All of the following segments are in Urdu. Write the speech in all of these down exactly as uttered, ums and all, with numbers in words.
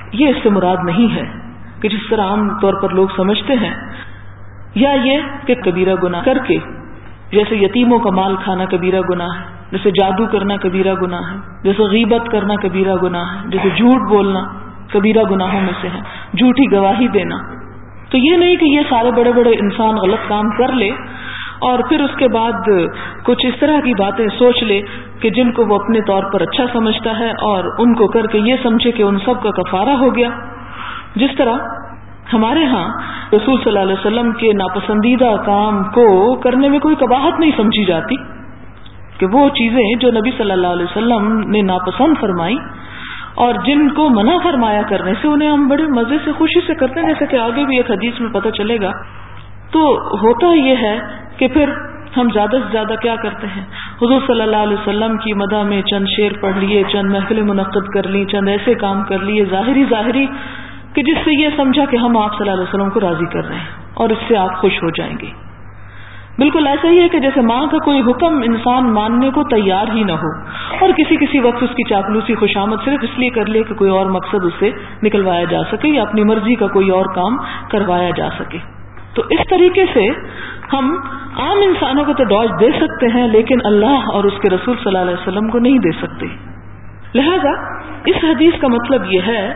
یہ اس سے مراد نہیں ہے کہ جس طرح عام طور پر لوگ سمجھتے ہیں، یا یہ کہ کبیرہ گناہ کر کے، جیسے یتیموں کا مال کھانا کبیرہ گناہ ہے، جیسے جادو کرنا کبیرہ گناہ ہے، جیسے غیبت کرنا کبیرہ گناہ ہے، جیسے جھوٹ بولنا کبیرہ گناہوں میں سے ہے، جھوٹی گواہی دینا. تو یہ نہیں کہ یہ سارے بڑے بڑے انسان غلط کام کر لے اور پھر اس کے بعد کچھ اس طرح کی باتیں سوچ لے کہ جن کو وہ اپنے طور پر اچھا سمجھتا ہے اور ان کو کر کے یہ سمجھے کہ ان سب کا کفارہ ہو گیا. جس طرح ہمارے ہاں رسول صلی اللہ علیہ وسلم کے ناپسندیدہ کام کو کرنے میں کوئی قباحت نہیں سمجھی جاتی، کہ وہ چیزیں جو نبی صلی اللہ علیہ وسلم نے ناپسند فرمائی اور جن کو منع فرمایا کرنے سے انہیں ہم بڑے مزے سے خوشی سے کرتے ہیں، جیسے کہ آگے بھی ایک حدیث میں پتہ چلے گا. تو ہوتا یہ ہے کہ پھر ہم زیادہ سے زیادہ کیا کرتے ہیں، حضور صلی اللہ علیہ وسلم کی مدح میں چند شعر پڑھ لیے، چند محفلیں منعقد کر لی، چند ایسے کام کر لیے ظاہری ظاہری کہ جس سے یہ سمجھا کہ ہم آپ صلی اللہ علیہ وسلم کو راضی کر رہے ہیں اور اس سے آپ خوش ہو جائیں گے. بالکل ایسا ہی ہے کہ جیسے ماں کا کوئی حکم انسان ماننے کو تیار ہی نہ ہو اور کسی کسی وقت اس کی چاپلوسی خوشامد صرف اس لیے کر لے کہ کوئی اور مقصد اس سے نکلوایا جا سکے یا اپنی مرضی کا کوئی اور کام کروایا جا سکے. تو اس طریقے سے ہم عام انسانوں کو تو ڈاج دے سکتے ہیں لیکن اللہ اور اس کے رسول صلی اللہ علیہ وسلم کو نہیں دے سکتے. لہذا اس حدیث کا مطلب یہ ہے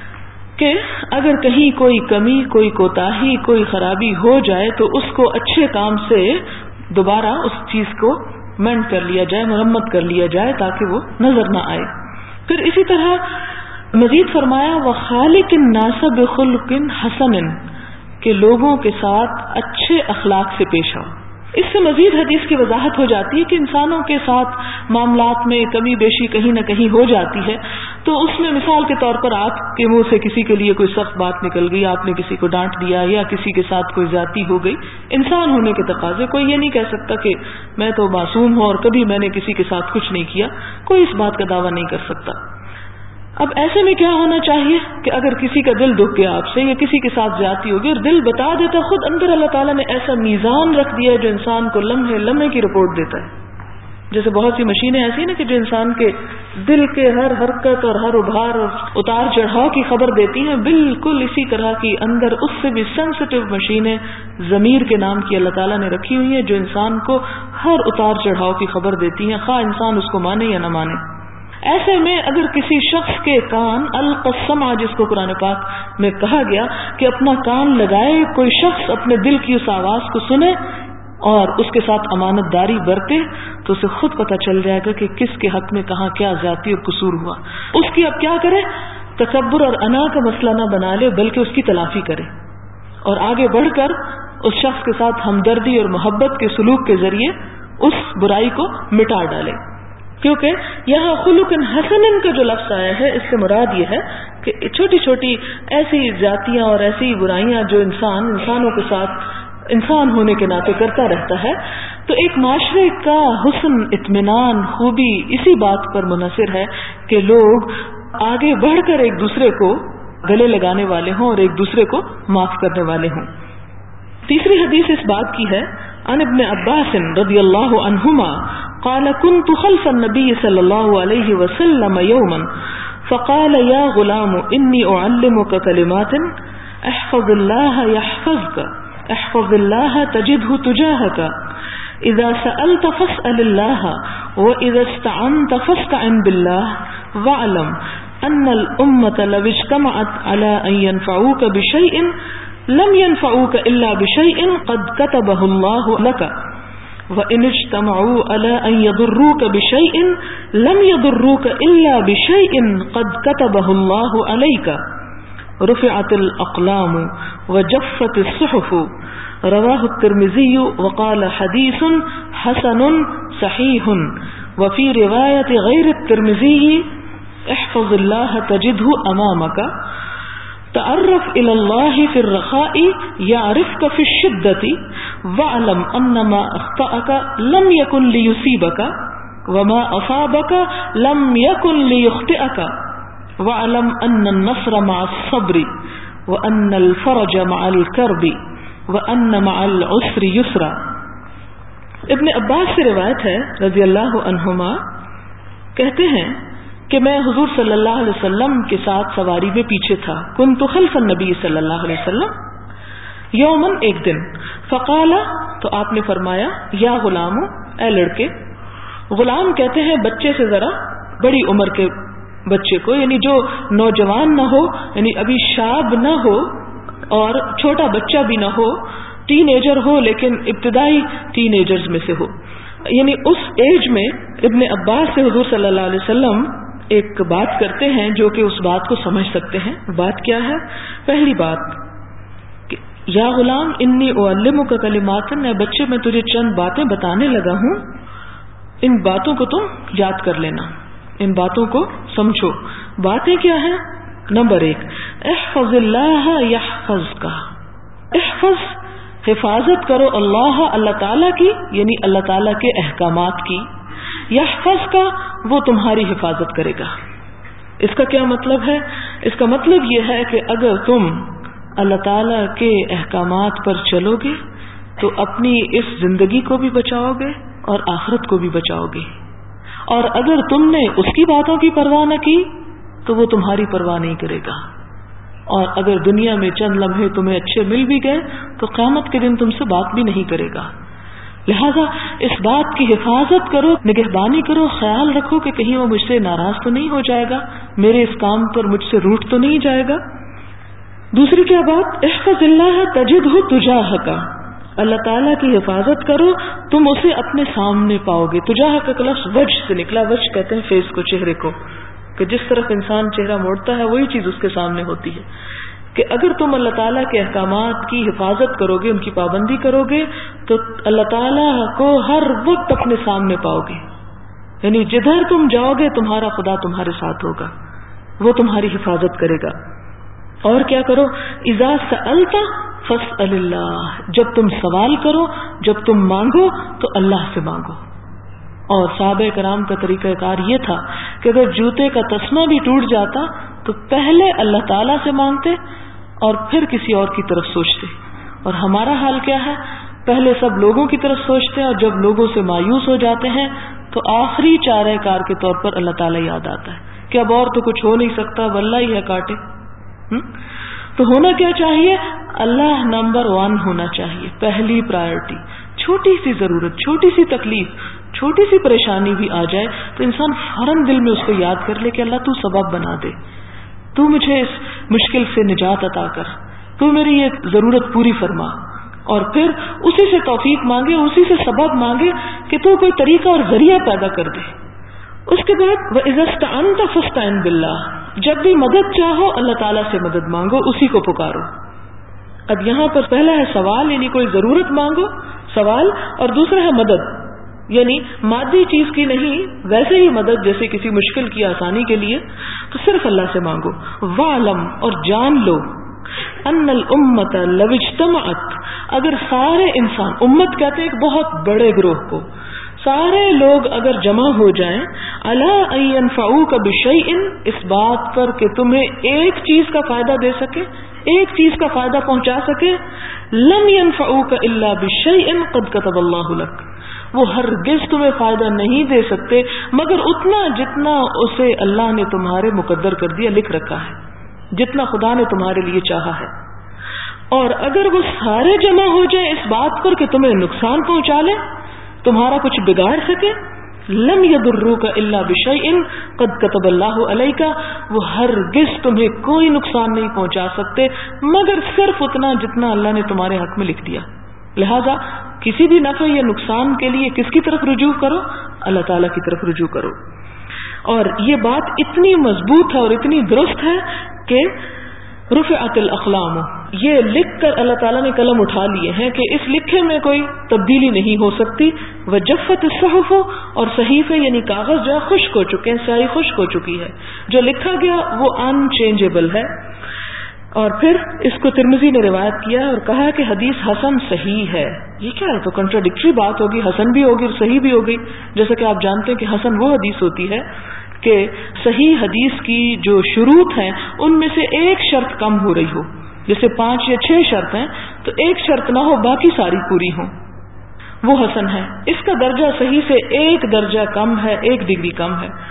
کہ اگر کہیں کوئی کمی، کوئی کوتاہی، کوئی خرابی ہو جائے تو اس کو اچھے کام سے دوبارہ اس چیز کو مینڈ کر لیا جائے، مرمت کر لیا جائے تاکہ وہ نظر نہ آئے. پھر اسی طرح مزید فرمایا وَخَالِقِ النَّاسَ بِخُلُقٍ حَسَنٍ، کہ لوگوں کے ساتھ اچھے اخلاق سے پیش آؤ. اس سے مزید حدیث کی وضاحت ہو جاتی ہے کہ انسانوں کے ساتھ معاملات میں کمی بیشی کہیں نہ کہیں ہو جاتی ہے. تو اس میں مثال کے طور پر آپ کے منہ سے کسی کے لیے کوئی سخت بات نکل گئی، آپ نے کسی کو ڈانٹ دیا یا کسی کے ساتھ کوئی زیادتی ہو گئی. انسان ہونے کے تقاضے، کوئی یہ نہیں کہہ سکتا کہ میں تو معصوم ہوں اور کبھی میں نے کسی کے ساتھ کچھ نہیں کیا، کوئی اس بات کا دعویٰ نہیں کر سکتا. اب ایسے میں کیا ہونا چاہیے کہ اگر کسی کا دل دکھ گیا آپ سے یا کسی کے ساتھ زیادتی ہوگی اور دل بتا دیتا، خود اندر اللہ تعالیٰ نے ایسا میزان رکھ دیا ہے جو انسان کو لمحے لمحے کی رپورٹ دیتا ہے. جیسے بہت سی مشینیں ایسی ہیں نا کہ جو انسان کے دل کے ہر حرکت اور ہر ابھار اور اتار چڑھاؤ کی خبر دیتی ہیں، بالکل اسی طرح کی اندر اس سے بھی سینسٹیو مشینیں ضمیر کے نام کی اللہ تعالیٰ نے رکھی ہوئی ہیں جو انسان کو ہر اتار چڑھاؤ کی خبر دیتی ہیں، خواہ انسان اس کو مانے یا نہ مانے. ایسے میں اگر کسی شخص کے کان القسمہ، جس کو قرآن پاک میں کہا گیا کہ اپنا کان لگائے، کوئی شخص اپنے دل کی اس آواز کو سنے اور اس کے ساتھ امانت داری برتے تو اسے خود پتہ چل جائے گا کہ کس کے حق میں کہاں کیا زیادتی اور قصور ہوا. اس کی اب کیا کرے، تکبر اور انا کا مسئلہ نہ بنا لے بلکہ اس کی تلافی کرے اور آگے بڑھ کر اس شخص کے ساتھ ہمدردی اور محبت کے سلوک کے ذریعے اس برائی کو مٹا ڈالے. کیونکہ یہاں خلق حسن کا جو لفظ آیا ہے اس سے مراد یہ ہے کہ چھوٹی چھوٹی ایسی زیادتیاں اور ایسی برائیاں جو انسان انسانوں کے ساتھ انسان ہونے کے ناطے کرتا رہتا ہے، تو ایک معاشرے کا حسن، اطمینان، خوبی اسی بات پر منحصر ہے کہ لوگ آگے بڑھ کر ایک دوسرے کو گلے لگانے والے ہوں اور ایک دوسرے کو معاف کرنے والے ہوں. تیسری حدیث اس بات کی ہے، عن ابن عباس رضی اللہ عنہما قال كنت خلف النبي صلى الله عليه وسلم يوما فقال يا غلام إني أعلمك كلمات احفظ الله يحفظك احفظ الله تجده تجاهك إذا سألت فاسأل الله وإذا استعنت فاستعن بالله واعلم أن الأمة لو اجتمعت على أن ينفعوك بشيء لم ينفعوك إلا بشيء قد كتبه الله لك وَإِنِ اجْتَمَعُوا عَلَىٰ أَن يَضُرُّوكَ بِشَيْءٍ لَمْ يَضُرُّوكَ إِلَّا بِشَيْءٍ قَدْ كَتَبَهُ اللَّهُ عَلَيْكَ رُفِعَتِ الْأَقْلَامُ وَجَفَّتِ الصُّحُفُ رواه الترمذي وقال حديث حسن صحيح. وفي رواية غير الترمذي احفظ الله تجده أمامك تعرف إلى الله في الرخاء يعرفك في الشدة واعلم أن ما أخطأك لم يكن ليصيبك وما أصابك لم يكن ليخطئك واعلم أن النصر مع الصبر وأن الفرج مع الكرب وأن مع العسر يسرا. ابن عباس سے روایت ہے رضی اللہ عنہما، کہتے ہیں کہ میں حضور صلی اللہ علیہ وسلم کے ساتھ سواری میں پیچھے تھا. کنت خلف النبی صلی اللہ علیہ وسلم یومن، ایک دن. فقال، تو آپ نے فرمایا، یا غلام، اے لڑکے. غلام کہتے ہیں بچے سے ذرا بڑی عمر کے بچے کو، یعنی جو نوجوان نہ ہو، یعنی ابھی شاب نہ ہو اور چھوٹا بچہ بھی نہ ہو، ٹین ایجر ہو لیکن ابتدائی ٹین ایجرز میں سے ہو. یعنی اس ایج میں ابن عباس سے حضور صلی اللہ علیہ وسلم ایک بات کرتے ہیں جو کہ اس بات کو سمجھ سکتے ہیں. بات کیا ہے؟ پہلی بات کہ یا غلام انی اعلمک کلمات، اے بچے میں تجھے چند باتیں بتانے لگا ہوں، ان باتوں کو تم یاد کر لینا، ان باتوں کو سمجھو. باتیں کیا ہیں؟ نمبر ایک، احفظ اللہ یحفظک. احفظ، حفاظت کرو، اللہ، اللہ تعالیٰ کی، یعنی اللہ تعالیٰ کے احکامات کی. یحفظ کا، وہ تمہاری حفاظت کرے گا. اس کا کیا مطلب ہے؟ اس کا مطلب یہ ہے کہ اگر تم اللہ تعالیٰ کے احکامات پر چلو گے تو اپنی اس زندگی کو بھی بچاؤ گے اور آخرت کو بھی بچاؤ گے. اور اگر تم نے اس کی باتوں کی پرواہ نہ کی تو وہ تمہاری پرواہ نہیں کرے گا. اور اگر دنیا میں چند لمحے تمہیں اچھے مل بھی گئے تو قیامت کے دن تم سے بات بھی نہیں کرے گا. لہذا اس بات کی حفاظت کرو، نگہبانی کرو، خیال رکھو کہ کہیں وہ مجھ سے ناراض تو نہیں ہو جائے گا، میرے اس کام پر مجھ سے روٹ تو نہیں جائے گا. دوسری کیا بات؟ احفظ اللہ تجدہ تجاہک. اللہ تعالیٰ کی حفاظت کرو، تم اسے اپنے سامنے پاؤ گے. تجاہک کا لفظ وجہ سے نکلا. وجہ کہتے ہیں فیس کو، چہرے کو، کہ جس طرف انسان چہرہ موڑتا ہے وہی چیز اس کے سامنے ہوتی ہے. کہ اگر تم اللہ تعالیٰ کے احکامات کی حفاظت کرو گے، ان کی پابندی کرو گے، تو اللہ تعالیٰ کو ہر وقت اپنے سامنے پاؤ گے. یعنی جدھر تم جاؤ گے تمہارا خدا تمہارے ساتھ ہوگا، وہ تمہاری حفاظت کرے گا. اور کیا کرو؟ اذا سألت فاسأل اللہ. جب تم سوال کرو، جب تم مانگو تو اللہ سے مانگو. اور صحابہ کرام کا طریقہ کار یہ تھا کہ اگر جوتے کا تسمہ بھی ٹوٹ جاتا تو پہلے اللہ تعالیٰ سے مانگتے اور پھر کسی اور کی طرف سوچتے. اور ہمارا حال کیا ہے؟ پہلے سب لوگوں کی طرف سوچتے ہیں اور جب لوگوں سے مایوس ہو جاتے ہیں تو آخری چارہ کار کے طور پر اللہ تعالیٰ یاد آتا ہے کہ اب اور تو کچھ ہو نہیں سکتا، واللہ ہی ہے کاٹے. تو ہونا کیا چاہیے؟ اللہ نمبر ون ہونا چاہیے، پہلی پرائرٹی. چھوٹی سی ضرورت، چھوٹی سی تکلیف، چھوٹی سی پریشانی بھی آ جائے تو انسان فوراً دل میں اس کو یاد کر لے کہ اللہ تو سبب بنا دے، تو مجھے اس مشکل سے نجات عطا کر، تو میری یہ ضرورت پوری فرما. اور پھر اسی سے توفیق مانگے، اسی سے سبب مانگے کہ تو کوئی طریقہ اور ذریعہ پیدا کر دے. اس کے بعد وَإِذَا اسْتَعَنْتَ فَاسْتَعِنْ بِاللَّهِ. جب بھی مدد چاہو اللہ تعالیٰ سے مدد مانگو، اسی کو پکارو. اب یہاں پر پہلا ہے سوال، یعنی کوئی ضرورت مانگو، سوال، اور دوسرا ہے مدد، یعنی مادی چیز کی نہیں، ویسے ہی مدد جیسے کسی مشکل کی آسانی کے لیے تو صرف اللہ سے مانگو. وَعْلَمْ، اور جان لو، ان الامت لو اجتمعت، اگر سارے انسان، امت کہتے ہیں ایک بہت بڑے گروہ کو، سارے لوگ اگر جمع ہو جائیں، علی ان ينفعوک بشیء، اس بات پر کہ تمہیں ایک چیز کا فائدہ دے سکے، ایک چیز کا فائدہ پہنچا سکے، لم ينفعوک الا بشیء قد کتب اللہ لک، وہ ہرگز تمہیں فائدہ نہیں دے سکتے مگر اتنا جتنا اسے اللہ نے تمہارے مقدر کر دیا، لکھ رکھا ہے، جتنا خدا نے تمہارے لیے چاہا ہے. اور اگر وہ سارے جمع ہو جائیں اس بات پر کہ تمہیں نقصان پہنچا لیں، تمہارا کچھ بگاڑ سکے، لم یضروک الا بشیء قد کتب اللہ علیک، وہ ہرگز تمہیں کوئی نقصان نہیں پہنچا سکتے مگر صرف اتنا جتنا اللہ نے تمہارے حق میں لکھ دیا. لہذا کسی بھی نفع یا نقصان کے لیے کس کی طرف رجوع کرو؟ اللہ تعالیٰ کی طرف رجوع کرو. اور یہ بات اتنی مضبوط ہے اور اتنی درست ہے کہ رفعت الاقلام، یہ لکھ کر اللہ تعالیٰ نے قلم اٹھا لیے ہیں کہ اس لکھے میں کوئی تبدیلی نہیں ہو سکتی. وجفت الصحف، اور صحیفے یعنی کاغذ جو خشک ہو چکے ہیں، سیاہی خشک ہو چکی ہے، جو لکھا گیا وہ ان چینجیبل ہے. اور پھر اس کو ترمذی نے روایت کیا اور کہا کہ حدیث حسن صحیح ہے. یہ کیا ہے؟ تو کنٹراڈکٹری بات ہوگی، حسن بھی ہوگی اور صحیح بھی ہوگی. جیسا کہ آپ جانتے ہیں کہ حسن وہ حدیث ہوتی ہے کہ صحیح حدیث کی جو شروط ہیں ان میں سے ایک شرط کم ہو رہی ہو، جیسے پانچ یا چھ شرط ہیں تو ایک شرط نہ ہو باقی ساری پوری ہوں، وہ حسن ہے. اس کا درجہ صحیح سے ایک درجہ کم ہے، ایک ڈگری کم ہے.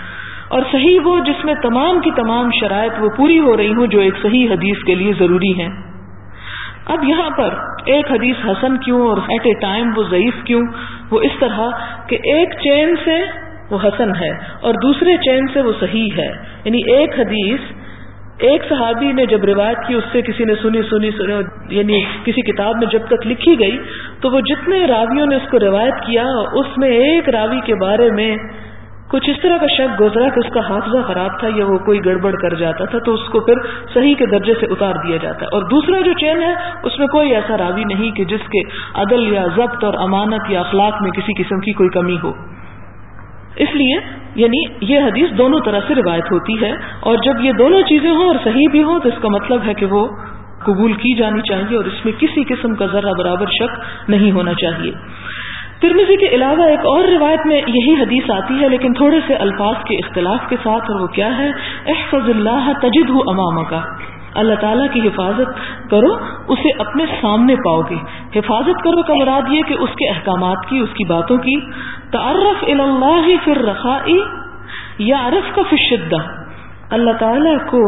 اور صحیح وہ جس میں تمام کی تمام شرائط وہ پوری ہو رہی ہوں جو ایک صحیح حدیث کے لیے ضروری ہیں. اب یہاں پر ایک حدیث حسن کیوں اور ایٹ اے ٹائم وہ ضعیف کیوں؟ وہ اس طرح کہ ایک چین سے وہ حسن ہے اور دوسرے چین سے وہ صحیح ہے. یعنی ایک حدیث ایک صحابی نے جب روایت کی، اس سے کسی نے سنی سنی سنی یعنی کسی کتاب میں جب تک لکھی گئی تو وہ جتنے راویوں نے اس کو روایت کیا اس میں ایک راوی کے بارے میں کچھ اس طرح کا شک گزرا کہ اس کا حافظہ خراب تھا یا وہ کوئی گڑبڑ کر جاتا تھا تو اس کو پھر صحیح کے درجے سے اتار دیا جاتا ہے. اور دوسرا جو چین ہے اس میں کوئی ایسا راوی نہیں کہ جس کے عدل یا ضبط اور امانت یا اخلاق میں کسی قسم کی کوئی کمی ہو. اس لیے یعنی یہ حدیث دونوں طرح سے روایت ہوتی ہے، اور جب یہ دونوں چیزیں ہوں اور صحیح بھی ہوں تو اس کا مطلب ہے کہ وہ قبول کی جانی چاہیے اور اس میں کسی قسم کا ذرہ برابر شک نہیں ہونا چاہیے. ترمذی کے علاوہ ایک اور روایت میں یہی حدیث آتی ہے لیکن تھوڑے سے الفاظ کے اختلاف کے ساتھ، اور وہ کیا ہے؟ احفظ اللہ تجدہ امامک، اللہ تعالیٰ کی حفاظت کرو اسے اپنے سامنے پاؤ گے. حفاظت کرو کا مراد یہ کہ اس کے احکامات کی، اس کی باتوں کی. تعرف الی اللہ فی الرخاء یعرفک فی الشدہ، اللہ تعالیٰ کو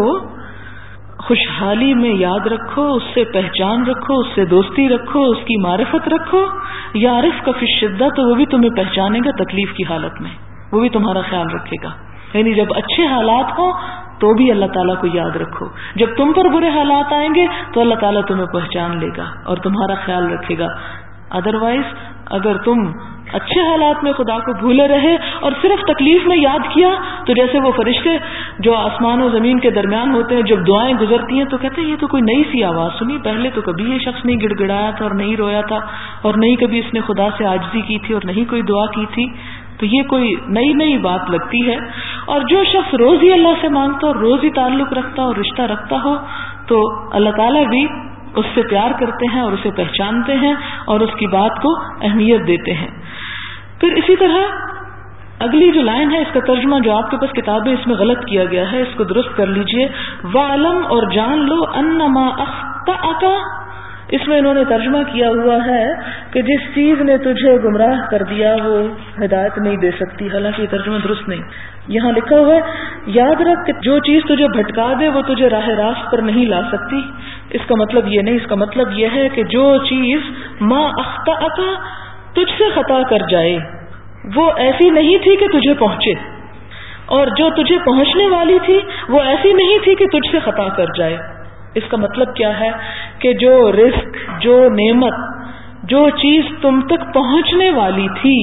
خوشحالی میں یاد رکھو، اس سے پہچان رکھو، اس سے دوستی رکھو، اس کی معرفت رکھو. یعرفک فی الشدہ تو وہ بھی تمہیں پہچانے گا تکلیف کی حالت میں، وہ بھی تمہارا خیال رکھے گا. یعنی جب اچھے حالات ہوں تو بھی اللہ تعالیٰ کو یاد رکھو، جب تم پر برے حالات آئیں گے تو اللہ تعالیٰ تمہیں پہچان لے گا اور تمہارا خیال رکھے گا. ادروائز اگر تم اچھے حالات میں خدا کو بھولے رہے اور صرف تکلیف میں یاد کیا تو جیسے وہ فرشتے جو آسمان و زمین کے درمیان ہوتے ہیں جب دعائیں گزرتی ہیں تو کہتے ہیں یہ تو کوئی نئی سی آواز سنی، پہلے تو کبھی یہ شخص نہیں گڑ گڑایا تھا اور نہیں رویا تھا اور نہیں کبھی اس نے خدا سے عاجزی کی تھی اور نہیں کوئی دعا کی تھی، تو یہ کوئی نئی نئی بات لگتی ہے. اور جو شخص روز ہی اللہ سے مانگتا اور روز ہی تعلق رکھتا اور رشتہ رکھتا ہو تو اللہ تعالیٰ بھی اس سے پیار کرتے ہیں اور اسے پہچانتے ہیں اور اس کی بات کو اہمیت دیتے ہیں. پھر اسی طرح اگلی جو لائن ہے اس کا ترجمہ جو آپ کے پاس کتاب ہے اس میں غلط کیا گیا ہے، اس کو درست کر لیجئے. وَعْلَمْ اور جان لو انما اخطأک، اس میں انہوں نے ترجمہ کیا ہوا ہے کہ جس چیز نے تجھے گمراہ کر دیا وہ ہدایت نہیں دے سکتی، حالانکہ یہ ترجمہ درست نہیں. یہاں لکھا ہوا ہے یاد رکھ کہ جو چیز تجھے بھٹکا دے وہ تجھے راہ راست پر نہیں لا سکتی. اس کا مطلب یہ نہیں، اس کا مطلب یہ ہے کہ جو چیز ما اخطأک تجھ سے خطا کر جائے وہ ایسی نہیں تھی کہ تجھے پہنچے، اور جو تجھے پہنچنے والی تھی وہ ایسی نہیں تھی کہ تجھ سے خطا کر جائے. اس کا مطلب کیا ہے کہ جو رزق، جو نعمت، جو چیز تم تک پہنچنے والی تھی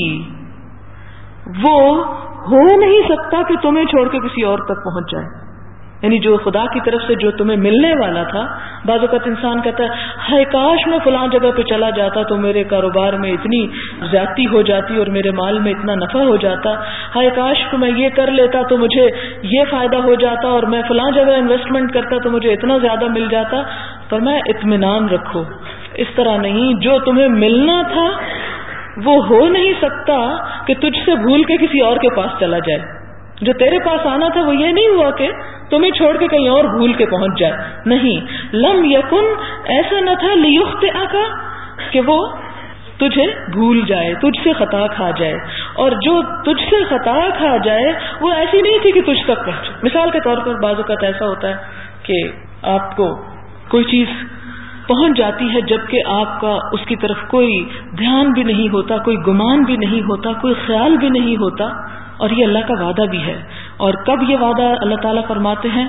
وہ ہو نہیں سکتا کہ تمہیں چھوڑ کے کسی اور تک پہنچ جائے. یعنی جو خدا کی طرف سے جو تمہیں ملنے والا تھا، بعض اوقات انسان کہتا ہے ہائے کاش میں فلاں جگہ پہ چلا جاتا تو میرے کاروبار میں اتنی زیادتی ہو جاتی اور میرے مال میں اتنا نفع ہو جاتا، ہائے کاش کہ میں یہ کر لیتا تو مجھے یہ فائدہ ہو جاتا، اور میں فلاں جگہ انویسٹمنٹ کرتا تو مجھے اتنا زیادہ مل جاتا. پر میں اطمینان رکھو، اس طرح نہیں، جو تمہیں ملنا تھا وہ ہو نہیں سکتا کہ تجھ سے بھول کے کسی اور کے پاس چلا جائے. جو تیرے پاس آنا تھا وہ یہ نہیں ہوا کہ تمہیں چھوڑ کے کہیں اور بھول کے پہنچ جائے، نہیں. لم یکن ایسا نہ تھا لیخطئک کہ وہ تجھے بھول جائے، تجھ سے خطا کھا جائے، اور جو تجھ سے خطا کھا جائے وہ ایسی نہیں تھی کہ تجھ تک پہنچے. مثال کے طور پر بعض اوقات ایسا ہوتا ہے کہ آپ کو کوئی چیز پہنچ جاتی ہے جبکہ آپ کا اس کی طرف کوئی دھیان بھی نہیں ہوتا، کوئی گمان بھی نہیں ہوتا، کوئی خیال بھی نہیں ہوتا، اور یہ اللہ کا وعدہ بھی ہے. اور کب یہ وعدہ اللہ تعالیٰ فرماتے ہیں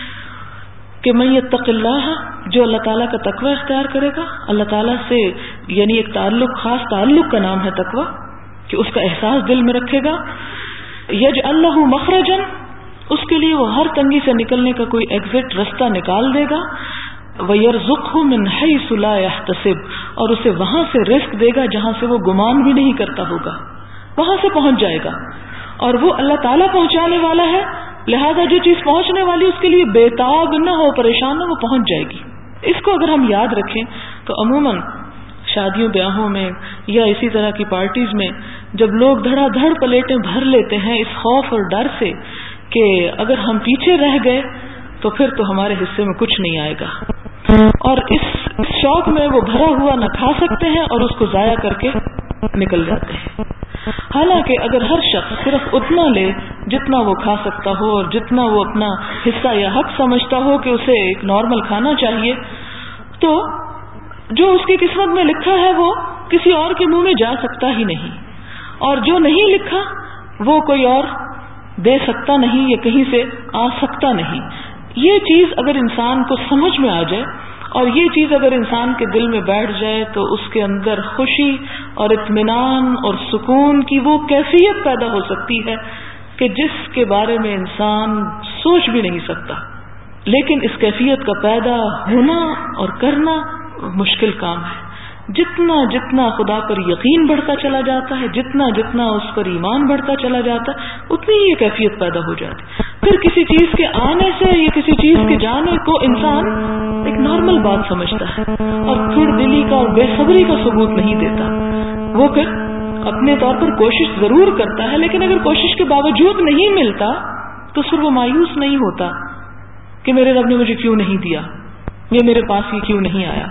کہ من یتق اللہ، جو اللہ تعالیٰ کا تقوی اختیار کرے گا، اللہ تعالیٰ سے یعنی ایک تعلق، خاص تعلق کا نام ہے تقوی، کہ اس کا احساس دل میں رکھے گا. یجعل لہ مخرجا، اس کے لیے وہ ہر تنگی سے نکلنے کا کوئی ایگزٹ رستہ نکال دے گا. وَيَرْزُقْهُ مِنْ حَيْثُ لَا يَحْتَسِبُ، اور اسے وہاں سے رزق دے گا جہاں سے وہ گمان بھی نہیں کرتا ہوگا، وہاں سے پہنچ جائے گا. اور وہ اللہ تعالیٰ پہنچانے والا ہے، لہذا جو چیز پہنچنے والی اس کے لیے بےتاب نہ ہو، پریشان نہ، وہ پہنچ جائے گی. اس کو اگر ہم یاد رکھیں تو عموماً شادیوں بیاہوں میں یا اسی طرح کی پارٹیز میں جب لوگ دھڑا دھڑ پلیٹیں بھر لیتے ہیں اس خوف اور ڈر سے کہ اگر ہم پیچھے رہ گئے تو پھر تو ہمارے حصے میں کچھ نہیں آئے گا، اور اس شوق میں وہ بھرا ہوا نہ کھا سکتے ہیں اور اس کو ضائع کر کے نکل جاتے ہیں. حالانکہ اگر ہر شخص صرف اتنا لے جتنا وہ کھا سکتا ہو اور جتنا وہ اپنا حصہ یا حق سمجھتا ہو کہ اسے ایک نارمل کھانا چاہیے، تو جو اس کی قسمت میں لکھا ہے وہ کسی اور کے منہ میں جا سکتا ہی نہیں، اور جو نہیں لکھا وہ کوئی اور دے سکتا نہیں یا کہیں سے آ سکتا نہیں۔ یہ چیز اگر انسان کو سمجھ میں آ جائے اور یہ چیز اگر انسان کے دل میں بیٹھ جائے تو اس کے اندر خوشی اور اطمینان اور سکون کی وہ کیفیت پیدا ہو سکتی ہے کہ جس کے بارے میں انسان سوچ بھی نہیں سکتا۔ لیکن اس کیفیت کا پیدا ہونا اور کرنا مشکل کام ہے۔ جتنا جتنا خدا پر یقین بڑھتا چلا جاتا ہے، جتنا جتنا اس پر ایمان بڑھتا چلا جاتا ہے، اتنی ہی یہ کیفیت پیدا ہو جاتی۔ پھر کسی چیز کے آنے سے یا کسی چیز کے جانے کو انسان ایک نارمل بات سمجھتا ہے اور پھر دلی کا اور بے صبری کا ثبوت نہیں دیتا۔ وہ پھر اپنے طور پر کوشش ضرور کرتا ہے، لیکن اگر کوشش کے باوجود نہیں ملتا تو پھر وہ مایوس نہیں ہوتا کہ میرے رب نے مجھے کیوں نہیں دیا، یہ میرے پاس یہ کیوں نہیں آیا۔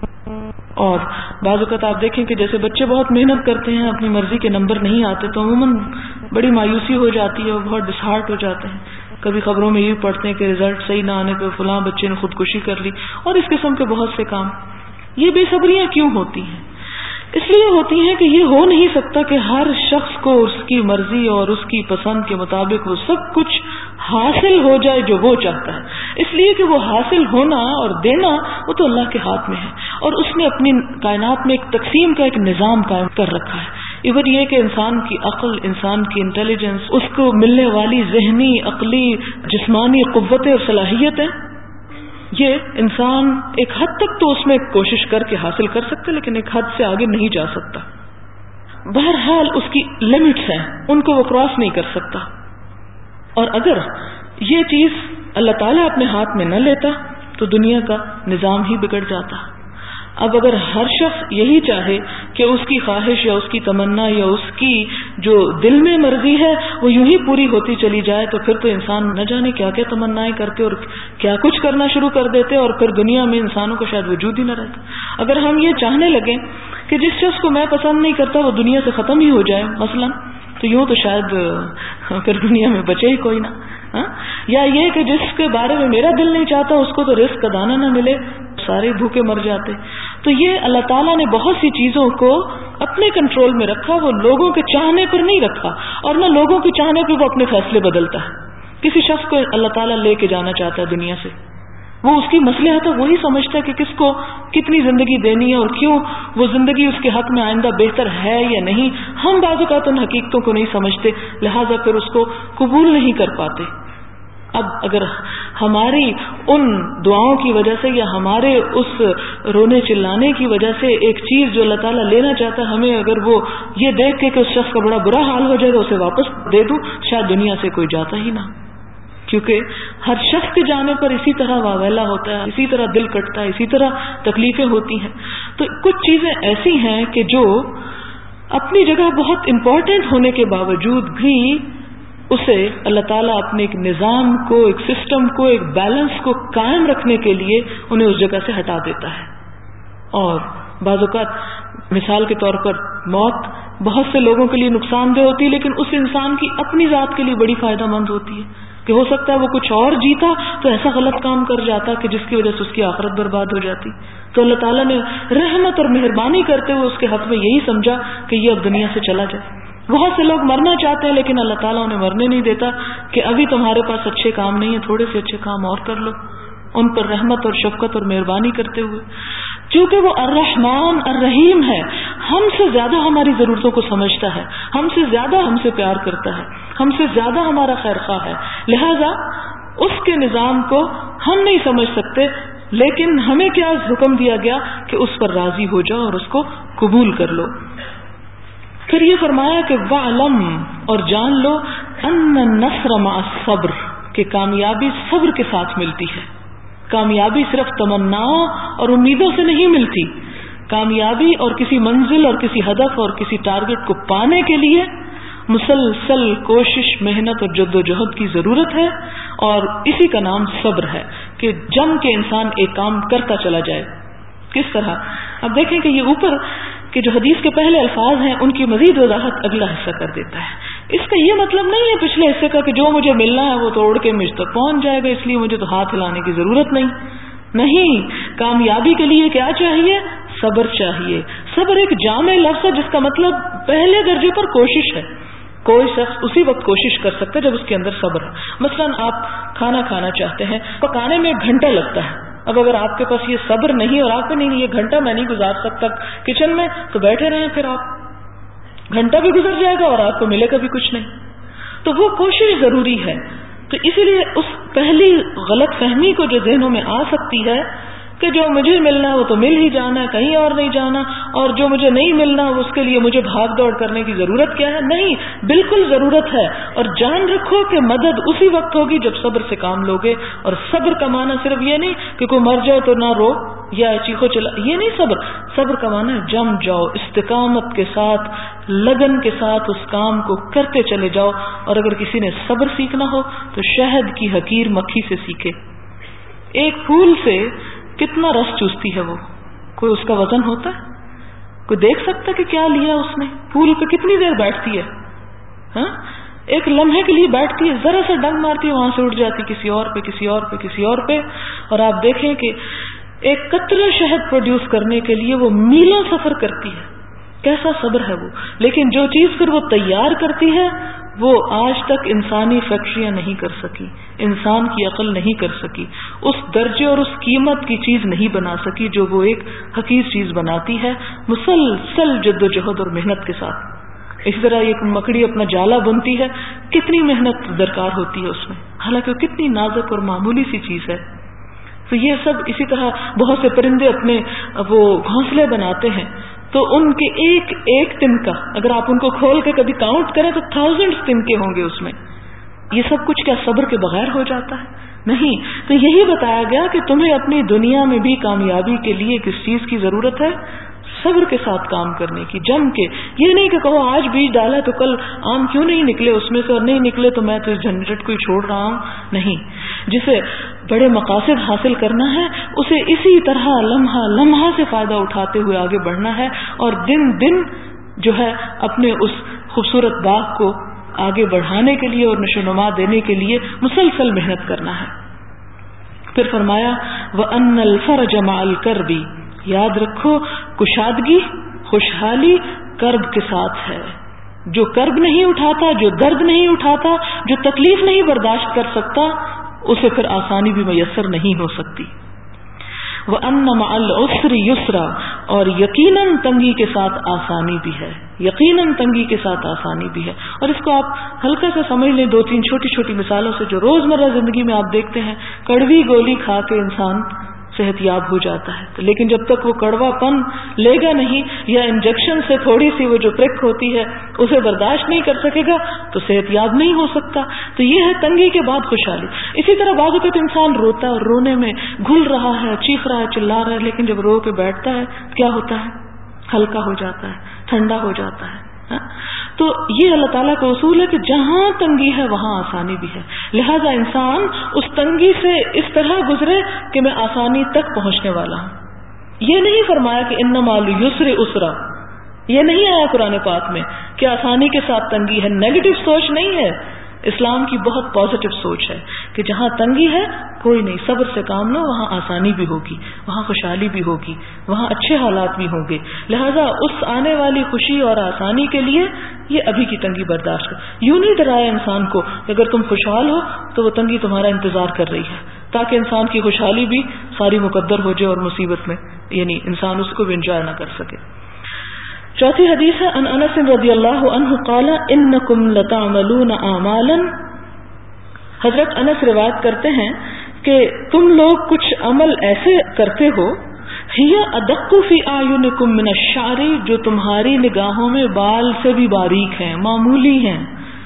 اور بعض اوقات آپ دیکھیں کہ جیسے بچے بہت محنت کرتے ہیں، اپنی مرضی کے نمبر نہیں آتے تو عموماً بڑی مایوسی ہو جاتی ہے اور بہت ڈسہارٹ ہو جاتے ہیں۔ کبھی خبروں میں یہ پڑھتے ہیں کہ رزلٹ صحیح نہ آنے پہ فلاں بچے نے خودکشی کر لی، اور اس قسم کے بہت سے کام۔ یہ بے صبریاں کیوں ہوتی ہیں؟ اس لیے ہوتی ہیں کہ یہ ہو نہیں سکتا کہ ہر شخص کو اس کی مرضی اور اس کی پسند کے مطابق وہ سب کچھ حاصل ہو جائے جو وہ چاہتا ہے۔ اس لیے کہ وہ حاصل ہونا اور دینا وہ تو اللہ کے ہاتھ میں ہے، اور اس نے اپنی کائنات میں ایک تقسیم کا ایک نظام قائم کر رکھا ہے۔ ایون یہ کہ انسان کی عقل، انسان کی انٹیلیجنس، اس کو ملنے والی ذہنی، عقلی، جسمانی قوتیں اور صلاحیتیں، یہ انسان ایک حد تک تو اس میں کوشش کر کے حاصل کر سکتا ہے، لیکن ایک حد سے آگے نہیں جا سکتا۔ بہرحال اس کی لمٹس ہیں، ان کو وہ کراس نہیں کر سکتا۔ اور اگر یہ چیز اللہ تعالیٰ اپنے ہاتھ میں نہ لیتا تو دنیا کا نظام ہی بگڑ جاتا۔ اب اگر ہر شخص یہی چاہے کہ اس کی خواہش یا اس کی تمنا یا اس کی جو دل میں مرضی ہے وہ یوں ہی پوری ہوتی چلی جائے تو پھر تو انسان نہ جانے کیا کیا تمنائیں کرتے اور کیا کچھ کرنا شروع کر دیتے، اور پھر دنیا میں انسانوں کو شاید وجود ہی نہ رہتا۔ اگر ہم یہ چاہنے لگیں کہ جس شخص کو میں پسند نہیں کرتا وہ دنیا سے ختم ہی ہو جائے مثلا، تو یوں تو شاید پھر دنیا میں بچے ہی کوئی نہ۔ یا یہ کہ جس کے بارے میں میرا دل نہیں چاہتا اس کو تو رزق کا دانہ نہ ملے، سارے بھوکے مر جاتے۔ تو یہ اللہ تعالیٰ نے بہت سی چیزوں کو اپنے کنٹرول میں رکھا، وہ لوگوں کے چاہنے پر نہیں رکھا، اور نہ لوگوں کے چاہنے پہ وہ اپنے فیصلے بدلتا ہے۔ کسی شخص کو اللہ تعالیٰ لے کے جانا چاہتا ہے دنیا سے، وہ اس کی مصلحت ہے، وہی سمجھتا ہے کہ کس کو کتنی زندگی دینی ہے اور کیوں وہ زندگی اس کے حق میں آئندہ بہتر ہے یا نہیں۔ ہم بعض اوقات ان حقیقتوں کو نہیں سمجھتے، لہٰذا پھر اس کو قبول نہیں کر پاتے۔ اب اگر ہماری ان دعاؤں کی وجہ سے یا ہمارے اس رونے چلانے کی وجہ سے ایک چیز جو اللہ تعالیٰ لینا چاہتا ہے ہمیں اگر وہ یہ دیکھ کے کہ اس شخص کا بڑا برا حال ہو جائے گا اسے واپس دے دوں، شاید دنیا سے کوئی جاتا ہی نہ، کیونکہ ہر شخص کے جانے پر اسی طرح واویلا ہوتا ہے، اسی طرح دل کٹتا ہے، اسی طرح تکلیفیں ہوتی ہیں۔ تو کچھ چیزیں ایسی ہیں کہ جو اپنی جگہ بہت امپورٹنٹ ہونے کے باوجود بھی اسے اللہ تعالیٰ اپنے ایک نظام کو، ایک سسٹم کو، ایک بیلنس کو قائم رکھنے کے لیے انہیں اس جگہ سے ہٹا دیتا ہے۔ اور بعض اوقات مثال کے طور پر موت بہت سے لوگوں کے لیے نقصان دہ ہوتی ہے، لیکن اس انسان کی اپنی ذات کے لیے بڑی فائدہ مند ہوتی ہے کہ ہو سکتا ہے وہ کچھ اور جیتا تو ایسا غلط کام کر جاتا کہ جس کی وجہ سے اس کی آخرت برباد ہو جاتی۔ تو اللہ تعالیٰ نے رحمت اور مہربانی کرتے ہوئے اس کے حق میں یہی سمجھا کہ یہ اب دنیا سے چلا جائے۔ بہت سے لوگ مرنا چاہتے ہیں لیکن اللہ تعالیٰ انہیں مرنے نہیں دیتا کہ ابھی تمہارے پاس اچھے کام نہیں ہیں، تھوڑے سے اچھے کام اور کر لو، ان پر رحمت اور شفقت اور مہربانی کرتے ہوئے، کیونکہ وہ الرحمن الرحیم ہے، ہم سے زیادہ ہماری ضرورتوں کو سمجھتا ہے، ہم سے زیادہ ہم سے پیار کرتا ہے، ہم سے زیادہ ہمارا خیر خواہ ہے، لہذا اس کے نظام کو ہم نہیں سمجھ سکتے، لیکن ہمیں کیا حکم دیا گیا کہ اس پر راضی ہو جاؤ اور اس کو قبول کر لو۔ پھر یہ فرمایا کہ وَعْلَمْ، اور جان لو، أَنَّ النَّصْرَ مَعَ الصَّبْرِ، کہ کامیابی صبر کے ساتھ ملتی ہے۔ کامیابی صرف تمناؤں اور امیدوں سے نہیں ملتی، کامیابی اور کسی منزل اور کسی ہدف اور کسی ٹارگٹ کو پانے کے لیے مسلسل کوشش، محنت اور جد و جہد کی ضرورت ہے، اور اسی کا نام صبر ہے کہ جم کے انسان ایک کام کرتا چلا جائے۔ کس طرح؟ اب دیکھیں کہ یہ اوپر کہ جو حدیث کے پہلے الفاظ ہیں ان کی مزید وضاحت اگلا حصہ کر دیتا ہے۔ اس کا یہ مطلب نہیں ہے پچھلے حصے کا کہ جو مجھے ملنا ہے وہ تو اڑ کے مجھ تک پہنچ جائے گا، اس لیے مجھے تو ہاتھ ہلانے کی ضرورت نہیں۔ نہیں، کامیابی کے لیے کیا چاہیے؟ صبر چاہیے۔ صبر ایک جامع لفظ ہے جس کا مطلب پہلے درجے پر کوشش ہے۔ کوئی شخص اسی وقت کوشش کر سکتا ہے جب اس کے اندر صبر ہے۔ مثلا آپ کھانا کھانا چاہتے ہیں، پکانے میں ایک گھنٹہ لگتا ہے، اب اگر آپ کے پاس یہ صبر نہیں اور آپ کو نہیں یہ گھنٹہ میں نہیں گزار سکتا کچن میں، تو بیٹھے رہیں، پھر آپ گھنٹہ بھی گزر جائے گا اور آپ کو ملے گا بھی کچھ نہیں۔ تو وہ کوشش ضروری ہے۔ تو اسی لیے اس پہلی غلط فہمی کو جو ذہنوں میں آ سکتی ہے کہ جو مجھے ملنا ہے وہ تو مل ہی جانا ہے، کہیں اور نہیں جانا، اور جو مجھے نہیں ملنا اس کے لیے مجھے بھاگ دوڑ کرنے کی ضرورت کیا ہے؟ نہیں، بالکل ضرورت ہے۔ اور جان رکھو کہ مدد اسی وقت ہوگی جب صبر سے کام لوگے۔ اور صبر کا معنی صرف یہ نہیں کہ کوئی مر جائے تو نہ رو یا چیخو چلا، یہ نہیں صبر۔ صبر کا معنی ہے جم جاؤ، استقامت کے ساتھ، لگن کے ساتھ اس کام کو کرتے چلے جاؤ۔ اور اگر کسی نے صبر سیکھنا ہو تو شہد کی حقیر مکھی سے سیکھے۔ ایک پھول سے کتنا رس چوستی ہے وہ، کوئی اس کا وزن ہوتا ہے؟ کوئی دیکھ سکتا کہ کیا لیا اس نے؟ پھول پہ کتنی دیر بیٹھتی ہے، ہاں؟ ایک لمحے کے لیے بیٹھتی ہے، ذرا سا ڈنگ مارتی ہے، وہاں سے اٹھ جاتی کسی اور پہ کسی اور پہ کسی اور پہ۔ اور آپ دیکھیں کہ ایک قطرہ شہد پروڈیوس کرنے کے لیے وہ میلوں سفر کرتی ہے، کیسا صبر ہے وہ۔ لیکن جو چیز پھر وہ تیار کرتی ہے وہ آج تک انسانی فیکٹریاں نہیں کر سکی، انسان کی عقل نہیں کر سکی، اس درجے اور اس قیمت کی چیز نہیں بنا سکی جو وہ ایک حقیر چیز بناتی ہے مسلسل جد و جہد اور محنت کے ساتھ۔ اس طرح ایک مکڑی اپنا جالا بنتی ہے، کتنی محنت درکار ہوتی ہے اس میں، حالانکہ وہ کتنی نازک اور معمولی سی چیز ہے۔ تو یہ سب اسی طرح بہت سے پرندے اپنے وہ گھونسلے بناتے ہیں، تو ان کے ایک ایک تنکا اگر آپ ان کو کھول کے کبھی کاؤنٹ کریں تو تھاؤزینڈ تنکے ہوں گے اس میں۔ یہ سب کچھ کیا صبر کے بغیر ہو جاتا ہے؟ نہیں۔ تو یہی بتایا گیا کہ تمہیں اپنی دنیا میں بھی کامیابی کے لیے کس چیز کی ضرورت ہے؟ صبر کے ساتھ کام کرنے کی، جم کے۔ یہ نہیں کہ کہو آج بیج ڈالا تو کل آم کیوں نہیں نکلے اس میں سے، اور نہیں نکلے تو میں تو اس جھنجٹ کو ہی چھوڑ رہا ہوں۔ نہیں، جسے بڑے مقاصد حاصل کرنا ہے اسے اسی طرح لمحہ لمحہ سے فائدہ اٹھاتے ہوئے آگے بڑھنا ہے، اور دن دن جو ہے اپنے اس خوبصورت باغ کو آگے بڑھانے کے لیے اور نشو و نما دینے کے لیے مسلسل محنت کرنا ہے۔ پھر فرمایا وَأَنَّ الْفَرَجَ مَعَ الْكَرْبِ، یاد رکھو کشادگی، خوشحالی کرب کے ساتھ ہے۔ جو کرب نہیں اٹھاتا، جو درد نہیں اٹھاتا، جو تکلیف نہیں برداشت کر سکتا، اسے پھر آسانی بھی میسر نہیں ہو سکتی۔ وَأَنَّ مَعَ الْعُسْرِ يُسْرًا، اور یقیناً تنگی کے ساتھ آسانی بھی ہے، یقیناً تنگی کے ساتھ آسانی بھی ہے۔ اور اس کو آپ ہلکا سا سمجھ لیں دو تین چھوٹی چھوٹی مثالوں سے جو روزمرہ زندگی میں آپ دیکھتے ہیں۔ کڑوی گولی کھا کے انسان صحت یاب ہو جاتا ہے، لیکن جب تک وہ کڑوا پن لے گا نہیں یا انجیکشن سے تھوڑی سی وہ جو پرک ہوتی ہے اسے برداشت نہیں کر سکے گا تو صحت یاب نہیں ہو سکتا۔ تو یہ ہے تنگی کے بعد خوشحالی۔ اسی طرح بعض اوقات انسان روتا ہے اور رونے میں گھل رہا ہے، چیخ رہا ہے، چلا رہا ہے، لیکن جب رو کے بیٹھتا ہے کیا ہوتا ہے؟ ہلکا ہو جاتا ہے، ٹھنڈا ہو جاتا ہے۔ تو یہ اللہ تعالیٰ کا اصول ہے کہ جہاں تنگی ہے وہاں آسانی بھی ہے، لہذا انسان اس تنگی سے اس طرح گزرے کہ میں آسانی تک پہنچنے والا ہوں۔ یہ نہیں فرمایا کہ انما العسر یسرا، یہ نہیں آیا قرآن پاک میں کہ آسانی کے ساتھ تنگی ہے۔ نیگیٹو سوچ نہیں ہے، اسلام کی بہت پازیٹو سوچ ہے کہ جہاں تنگی ہے کوئی نہیں، صبر سے کام لو، وہاں آسانی بھی ہوگی، وہاں خوشحالی بھی ہوگی، وہاں اچھے حالات بھی ہوں گے۔ لہٰذا اس آنے والی خوشی اور آسانی کے لیے یہ ابھی کی تنگی برداشت کرو۔ یوں نہیں ڈرایا انسان کو کہ اگر تم خوشحال ہو تو وہ تنگی تمہارا انتظار کر رہی ہے، تاکہ انسان کی خوشحالی بھی ساری مقدر ہو جائے اور مصیبت میں یعنی انسان اس کو بھی انجوائے نہ کر سکے۔ چوتھی حدیث ہے ان انس رضی اللہ عنہ قال انکم لتعملون اعمالا، حضرت انس روایت کرتے ہیں کہ تم لوگ کچھ عمل ایسے کرتے ہو ہی ادق فی اعینکم من الشعر، جو تمہاری نگاہوں میں بال سے بھی باریک ہیں، معمولی ہیں۔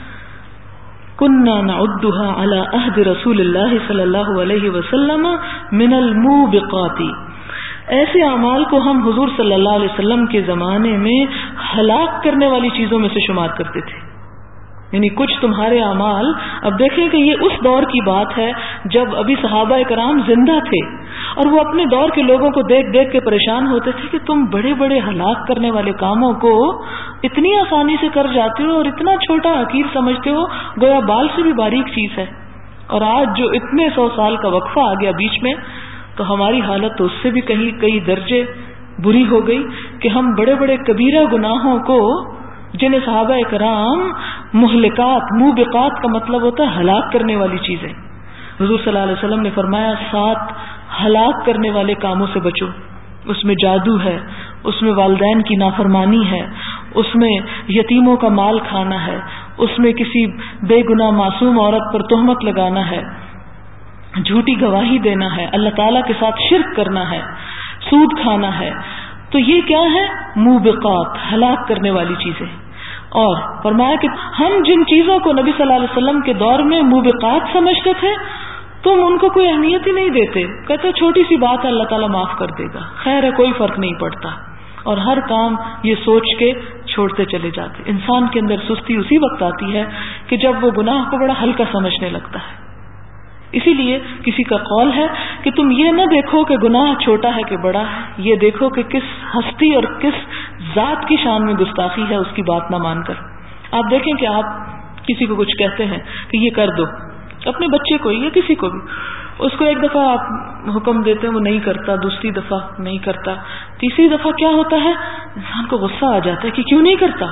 کننا نعدها علی عہد رسول اللہ صلی اللہ علیہ وسلم من الموبقات، ایسے اعمال کو ہم حضور صلی اللہ علیہ وسلم کے زمانے میں ہلاک کرنے والی چیزوں میں سے شمار کرتے تھے۔ یعنی کچھ تمہارے اعمال، اب دیکھیں کہ یہ اس دور کی بات ہے جب ابھی صحابہ کرام زندہ تھے، اور وہ اپنے دور کے لوگوں کو دیکھ دیکھ کے پریشان ہوتے تھے کہ تم بڑے بڑے ہلاک کرنے والے کاموں کو اتنی آسانی سے کر جاتے ہو اور اتنا چھوٹا حقیر سمجھتے ہو، گویا بال سے بھی باریک چیز ہے. اور آج جو اتنے سو سال کا وقفہ آ گیا بیچ میں، تو ہماری حالت تو اس سے بھی کہیں کئی درجے بری ہو گئی کہ ہم بڑے بڑے کبیرہ گناہوں کو، جنہیں صحابہ کرام مہلکات، موبقات کا مطلب ہوتا ہے ہلاک کرنے والی چیزیں، حضور صلی اللہ علیہ وسلم نے فرمایا سات ہلاک کرنے والے کاموں سے بچو. اس میں جادو ہے، اس میں والدین کی نافرمانی ہے، اس میں یتیموں کا مال کھانا ہے، اس میں کسی بے گناہ معصوم عورت پر تہمت لگانا ہے، جھوٹی گواہی دینا ہے، اللہ تعالیٰ کے ساتھ شرک کرنا ہے، سود کھانا ہے. تو یہ کیا ہے؟ موبقات، ہلاک کرنے والی چیزیں. اور فرمایا کہ ہم جن چیزوں کو نبی صلی اللہ علیہ وسلم کے دور میں موبقات سمجھتے تھے، تم ان کو کوئی اہمیت ہی نہیں دیتے، کہتے چھوٹی سی بات ہے اللہ تعالیٰ معاف کر دے گا، خیر ہے کوئی فرق نہیں پڑتا، اور ہر کام یہ سوچ کے چھوڑتے چلے جاتے. انسان کے اندر سستی اسی وقت آتی ہے کہ جب وہ گناہ کو بڑا ہلکا سمجھنے لگتا ہے. اسی لیے کسی کا قول ہے کہ تم یہ نہ دیکھو کہ گناہ چھوٹا ہے کہ بڑا ہے، یہ دیکھو کہ کس ہستی اور کس ذات کی شان میں گستاخی ہے اس کی بات نہ مان کر. آپ دیکھیں کہ آپ کسی کو کچھ کہتے ہیں کہ یہ کر دو، اپنے بچے کو یا کسی کو بھی، اس کو ایک دفعہ آپ حکم دیتے ہیں وہ نہیں کرتا، دوسری دفعہ نہیں کرتا، تیسری دفعہ کیا ہوتا ہے؟ انسان کو غصہ آ جاتا ہے کہ کیوں نہیں کرتا.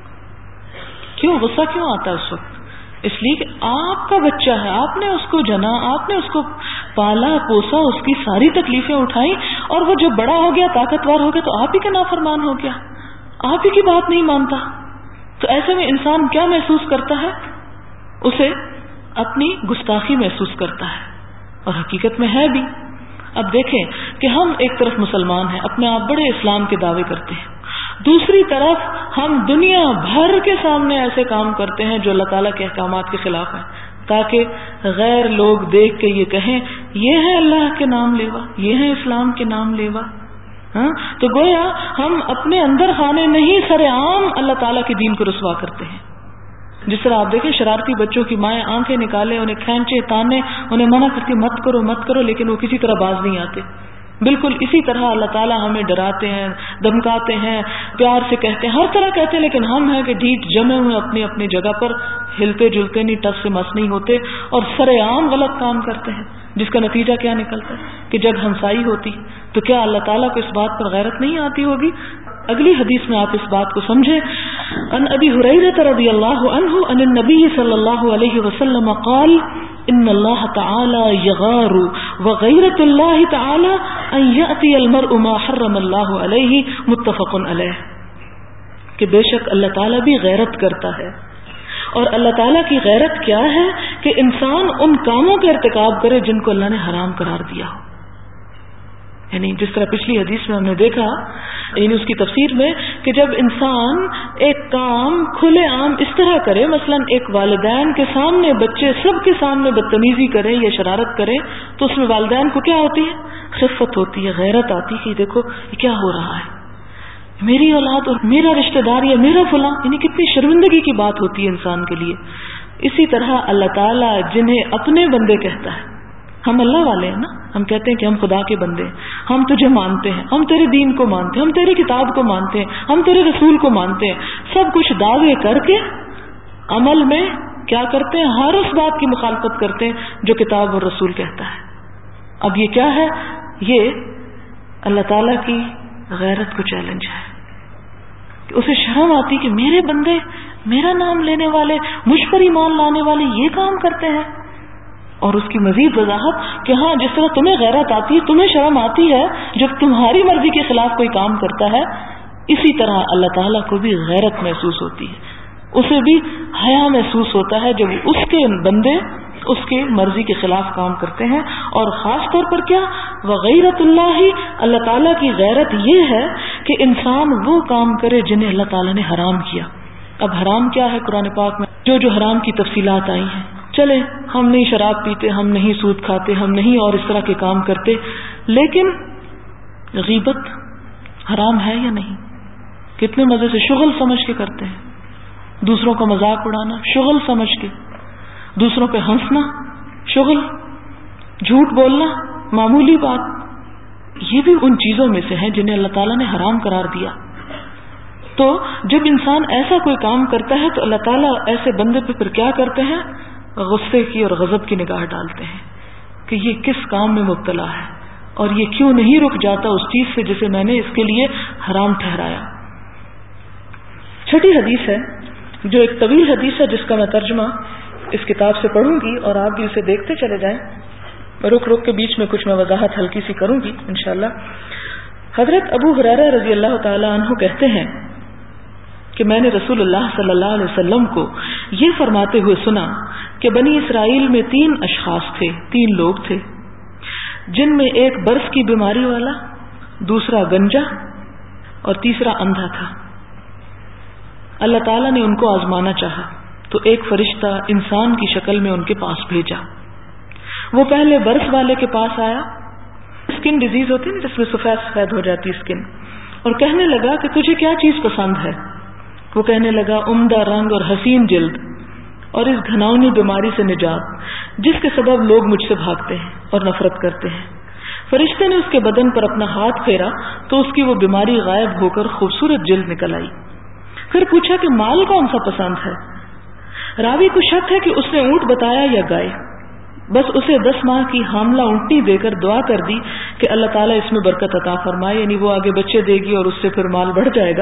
کیوں غصہ کیوں آتا ہے اس وقت؟ اس لیے کہ آپ کا بچہ ہے، آپ نے اس کو جنا، آپ نے اس کو پالا پوسا، اس کی ساری تکلیفیں اٹھائی، اور وہ جب بڑا ہو گیا، طاقتور ہو گیا، تو آپ ہی کا نافرمان ہو گیا، آپ ہی کی بات نہیں مانتا. تو ایسے میں انسان کیا محسوس کرتا ہے؟ اسے اپنی گستاخی محسوس کرتا ہے، اور حقیقت میں ہے بھی. اب دیکھیں کہ ہم ایک طرف مسلمان ہیں، اپنے آپ بڑے اسلام کے دعوے کرتے ہیں، دوسری طرف ہم دنیا بھر کے سامنے ایسے کام کرتے ہیں جو اللہ تعالیٰ کے احکامات کے خلاف ہیں، تاکہ غیر لوگ دیکھ کے یہ کہیں یہ ہے اللہ کے نام لیوا، یہ ہے اسلام کے نام لیوا. ہاں تو گویا ہم اپنے اندر خانے نہیں سر عام اللہ تعالیٰ کے دین کو رسوا کرتے ہیں. جس طرح آپ دیکھیں شرارتی بچوں کی مائیں آنکھیں نکالے، انہیں کھینچے تانے، انہیں منع کرتی مت کرو مت کرو، لیکن وہ کسی طرح باز نہیں آتے. بالکل اسی طرح اللہ تعالیٰ ہمیں ڈراتے ہیں، دھمکاتے ہیں، پیار سے کہتے ہیں، ہر طرح کہتے ہیں، لیکن ہم ہیں کہ ڈھیٹ جمے ہوئے اپنی اپنی جگہ پر، ہلتے جلتے نہیں، ٹس سے مس نہیں ہوتے، اور سر عام غلط کام کرتے ہیں، جس کا نتیجہ کیا نکلتا ہے کہ جب ہمسائی ہوتی تو کیا اللہ تعالیٰ کو اس بات پر غیرت نہیں آتی ہوگی؟ اگلی حدیث میں آپ اس بات کو سمجھیں. ان ابی ہریرہ رضی اللہ عنہ ان النبی صلی اللہ علیہ وسلم قال ان اللہ تعالی یغار وغیرۃ اللہ تعالی ان یأتی المرء ما حرم اللہ علیہ، متفق علیہ. کہ بے شک اللہ تعالیٰ بھی غیرت کرتا ہے، اور اللہ تعالیٰ کی غیرت کیا ہے کہ انسان ان کاموں کا ارتکاب کرے جن کو اللہ نے حرام قرار دیا ہو. یعنی جس طرح پچھلی حدیث میں ہم نے دیکھا، یعنی اس کی تفسیر میں کہ جب انسان ایک کام کھلے عام اس طرح کرے، مثلا ایک والدین کے سامنے بچے سب کے سامنے بدتمیزی کریں یا شرارت کریں، تو اس میں والدین کو کیا ہوتی ہے؟ خفت ہوتی ہے، غیرت آتی ہے کہ دیکھو یہ کیا ہو رہا ہے، میری اولاد اور میرا رشتہ دار یا میرا فلاں، یعنی کتنی شرمندگی کی بات ہوتی ہے انسان کے لیے. اسی طرح اللہ تعالیٰ جنہیں اپنے بندے کہتا ہے، ہم اللہ والے ہیں نا، ہم کہتے ہیں کہ ہم خدا کے بندے ہیں، ہم تجھے مانتے ہیں، ہم تیرے دین کو مانتے ہیں، ہم تیری کتاب کو مانتے ہیں، ہم تیرے رسول کو مانتے ہیں، سب کچھ دعوے کر کے عمل میں کیا کرتے ہیں؟ ہر اس بات کی مخالفت کرتے ہیں جو کتاب اور رسول کہتا ہے. اب یہ کیا ہے؟ یہ اللہ تعالیٰ کی غیرت کو چیلنج ہے کہ اسے شرم آتی کہ میرے بندے، میرا نام لینے والے، مجھ پر ایمان لانے والے یہ کام کرتے ہیں. اور اس کی مزید وضاحت کہ ہاں جس طرح تمہیں غیرت آتی ہے، تمہیں شرم آتی ہے جب تمہاری مرضی کے خلاف کوئی کام کرتا ہے، اسی طرح اللہ تعالیٰ کو بھی غیرت محسوس ہوتی ہے، اسے بھی حیا محسوس ہوتا ہے جب اس کے بندے اس کے مرضی کے خلاف کام کرتے ہیں. اور خاص طور پر کیا؟ وغیرۃ اللہ، اللہ تعالیٰ کی غیرت یہ ہے کہ انسان وہ کام کرے جنہیں اللہ تعالیٰ نے حرام کیا. اب حرام کیا ہے؟ قرآن پاک میں جو جو حرام کی تفصیلات آئی ہیں. چلے ہم نہیں شراب پیتے، ہم نہیں سود کھاتے، ہم نہیں اور اس طرح کے کام کرتے، لیکن غیبت حرام ہے یا نہیں؟ کتنے مزے سے شغل سمجھ کے کرتے ہیں، دوسروں کا مذاق اڑانا شغل سمجھ کے، دوسروں پہ ہنسنا شغل، جھوٹ بولنا معمولی بات، یہ بھی ان چیزوں میں سے ہیں جنہیں اللہ تعالیٰ نے حرام قرار دیا. تو جب انسان ایسا کوئی کام کرتا ہے تو اللہ تعالیٰ ایسے بندے پہ پھر کیا کرتے ہیں؟ غصے کی اور غضب کی نگاہ ڈالتے ہیں کہ یہ کس کام میں مبتلا ہے اور یہ کیوں نہیں رک جاتا اس چیز سے جسے میں نے اس کے لیے حرام ٹھہرایا. چھٹی حدیث ہے جو ایک طویل حدیث ہے جس کا میں ترجمہ اس کتاب سے پڑھوں گی اور آپ بھی اسے دیکھتے چلے جائیں. رک رک کے بیچ میں کچھ میں وضاحت ہلکی سی کروں گی انشاءاللہ. حضرت ابو ہریرہ رضی اللہ تعالی عنہ کہتے ہیں کہ میں نے رسول اللہ صلی اللہ علیہ وسلم کو یہ فرماتے ہوئے سنا کہ بنی اسرائیل میں تین اشخاص تھے، تین لوگ تھے، جن میں ایک برس کی بیماری والا، دوسرا گنجا اور تیسرا اندھا تھا. اللہ تعالیٰ نے ان کو آزمانا چاہا تو ایک فرشتہ انسان کی شکل میں ان کے پاس بھیجا. وہ پہلے برس والے کے پاس آیا، اسکن ڈیزیز ہوتی ہے جس میں سفید سفید ہو جاتی اسکن، اور کہنے لگا کہ تجھے کیا چیز پسند ہے؟ وہ کہنے لگا عمدہ رنگ اور حسین جلد اور اس گھناؤنی بیماری سے نجات جس کے سبب لوگ مجھ سے بھاگتے ہیں اور نفرت کرتے ہیں. فرشتے نے اس کے بدن پر اپنا ہاتھ پھیرا تو اس کی وہ بیماری غائب ہو کر خوبصورت جلد نکل آئی. پھر پوچھا کہ مال کون سا پسند ہے؟ راوی کو شک ہے کہ اس نے اونٹ بتایا یا گائے. بس اسے دس ماہ کی حاملہ اونٹنی دے کر دعا کر دی کہ اللہ تعالیٰ اس میں برکت عطا فرمائے، یعنی وہ آگے بچے دے گی اور اس سے پھر مال بڑھ جائے گا.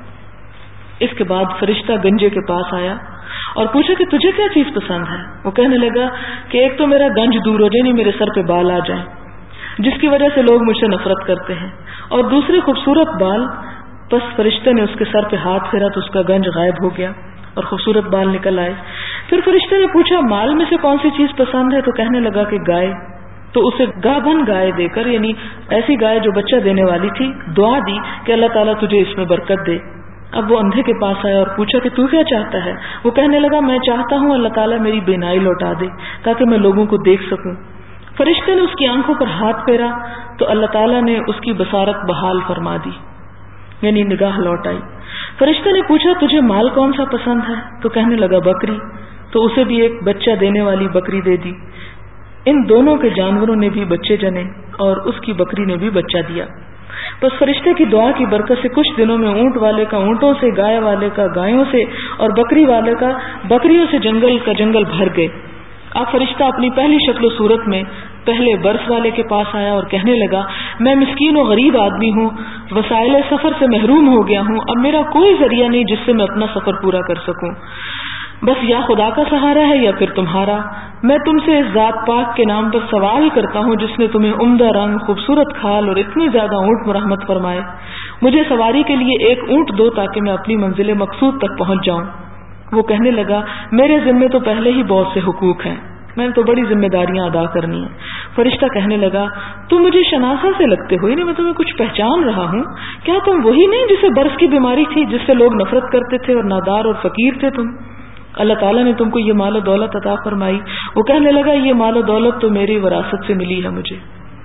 اس کے بعد فرشتہ گنجے کے پاس آیا اور پوچھا کہ تجھے کیا چیز پسند ہے؟ وہ کہنے لگا کہ ایک تو میرا گنج دور ہو جائے، نہیں میرے سر پہ بال آ جائیں جس کی وجہ سے لوگ مجھ سے نفرت کرتے ہیں، اور دوسرے خوبصورت بال. بس فرشتے نے اس کے سر پہ ہاتھ پھیرا تو اس کا گنج غائب ہو گیا اور خوبصورت بال نکل آئے. پھر فرشتے نے پوچھا مال میں سے کون سی چیز پسند ہے؟ تو کہنے لگا کہ گائے. تو اسے گابھن گائے دے کر، یعنی ایسی گائے جو بچہ دینے والی تھی، دعا دی کہ اللہ تعالیٰ تجھے اس میں برکت دے. اب وہ اندھے کے پاس آیا اور پوچھا کہ تو کیا چاہتا ہے؟ وہ کہنے لگا میں چاہتا ہوں اللہ تعالیٰ میری بینائی لوٹا دے تاکہ میں لوگوں کو دیکھ سکوں. فرشتے نے اس کی آنکھوں پر ہاتھ پھیرا تو اللہ تعالیٰ نے اس کی بصارت بحال فرما دی، یعنی نگاہ لوٹ آئی. فرشتے نے پوچھا تجھے مال کون سا پسند ہے؟ تو کہنے لگا بکری. تو اسے بھی ایک بچہ دینے والی بکری دے دی. ان دونوں کے جانوروں نے بھی بچے جنے اور اس کی بکری نے بھی بچہ دیا. بس فرشتے کی دعا کی برکت سے کچھ دنوں میں اونٹ والے کا اونٹوں سے، گائے والے کا گایوں سے اور بکری والے کا بکریوں سے جنگل کا جنگل بھر گئے. اب فرشتہ اپنی پہلی شکل و صورت میں پہلے برس والے کے پاس آیا اور کہنے لگا میں مسکین و غریب آدمی ہوں، وسائل سفر سے محروم ہو گیا ہوں، اب میرا کوئی ذریعہ نہیں جس سے میں اپنا سفر پورا کر سکوں، بس یا خدا کا سہارا ہے یا پھر تمہارا. میں تم سے اس ذات پاک کے نام پر سوال کرتا ہوں جس نے تمہیں عمدہ رنگ، خوبصورت کھال اور اتنے زیادہ اونٹ مرحمت فرمائے، مجھے سواری کے لیے ایک اونٹ دو تاکہ میں اپنی منزل مقصود تک پہنچ جاؤں. وہ کہنے لگا میرے ذمے تو پہلے ہی بہت سے حقوق ہیں، میں نے تو بڑی ذمہ داریاں ادا کرنی ہیں. فرشتہ کہنے لگا تم مجھے شناسا سے لگتے ہو، نہیں میں تمہیں کچھ پہچان رہا ہوں. کیا تم وہی نہیں جسے برس کی بیماری تھی، جس سے لوگ نفرت کرتے تھے اور نادار اور فقیر تھے تم؟ اللہ تعالیٰ نے تم کو یہ مال و دولت عطا فرمائی. وہ کہنے لگا یہ مال و دولت تو میری وراثت سے ملی ہے، مجھے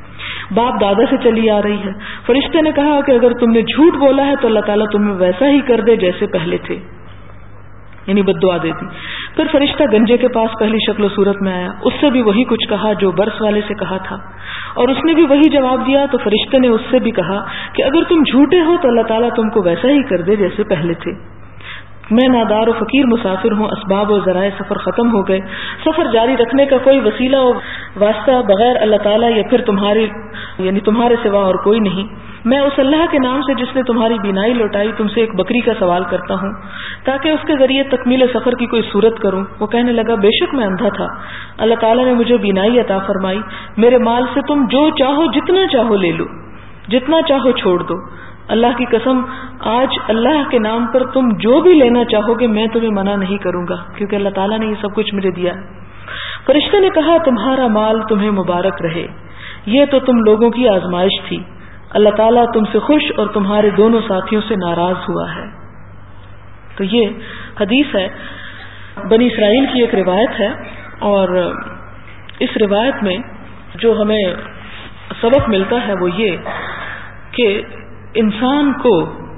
باپ دادا سے چلی آ رہی ہے. فرشتے نے کہا کہ اگر تم نے جھوٹ بولا ہے تو اللہ تعالیٰ تمہیں ویسا ہی کر دے جیسے پہلے تھے، یعنی بد دعا دے دی. پھر فرشتہ گنجے کے پاس پہلی شکل و صورت میں آیا، اس سے بھی وہی کچھ کہا جو برس والے سے کہا تھا، اور اس نے بھی وہی جواب دیا. تو فرشتے نے اس سے بھی کہا کہ اگر تم جھوٹے ہو تو اللہ تعالیٰ تم کو ویسا ہی کر دے جیسے پہلے تھے. میں نادار و فقیر مسافر ہوں، اسباب و ذرائع سفر ختم ہو گئے، سفر جاری رکھنے کا کوئی وسیلہ و واسطہ بغیر اللہ تعالیٰ یا پھر تمہارے یعنی تمہارے سوا اور کوئی نہیں. میں اس اللہ کے نام سے جس نے تمہاری بینائی لوٹائی تم سے ایک بکری کا سوال کرتا ہوں تاکہ اس کے ذریعے تکمیل سفر کی کوئی صورت کروں. وہ کہنے لگا بے شک میں اندھا تھا، اللہ تعالیٰ نے مجھے بینائی عطا فرمائی، میرے مال سے تم جو چاہو جتنا چاہو لے لو، جتنا چاہو چھوڑ دو. اللہ کی قسم آج اللہ کے نام پر تم جو بھی لینا چاہو گے میں تمہیں منع نہیں کروں گا، کیونکہ اللہ تعالیٰ نے یہ سب کچھ مجھے دیا. فرشتے نے کہا تمہارا مال تمہیں مبارک رہے، یہ تو تم لوگوں کی آزمائش تھی، اللہ تعالیٰ تم سے خوش اور تمہارے دونوں ساتھیوں سے ناراض ہوا ہے. تو یہ حدیث ہے، بنی اسرائیل کی ایک روایت ہے، اور اس روایت میں جو ہمیں سبق ملتا ہے وہ یہ کہ انسان کو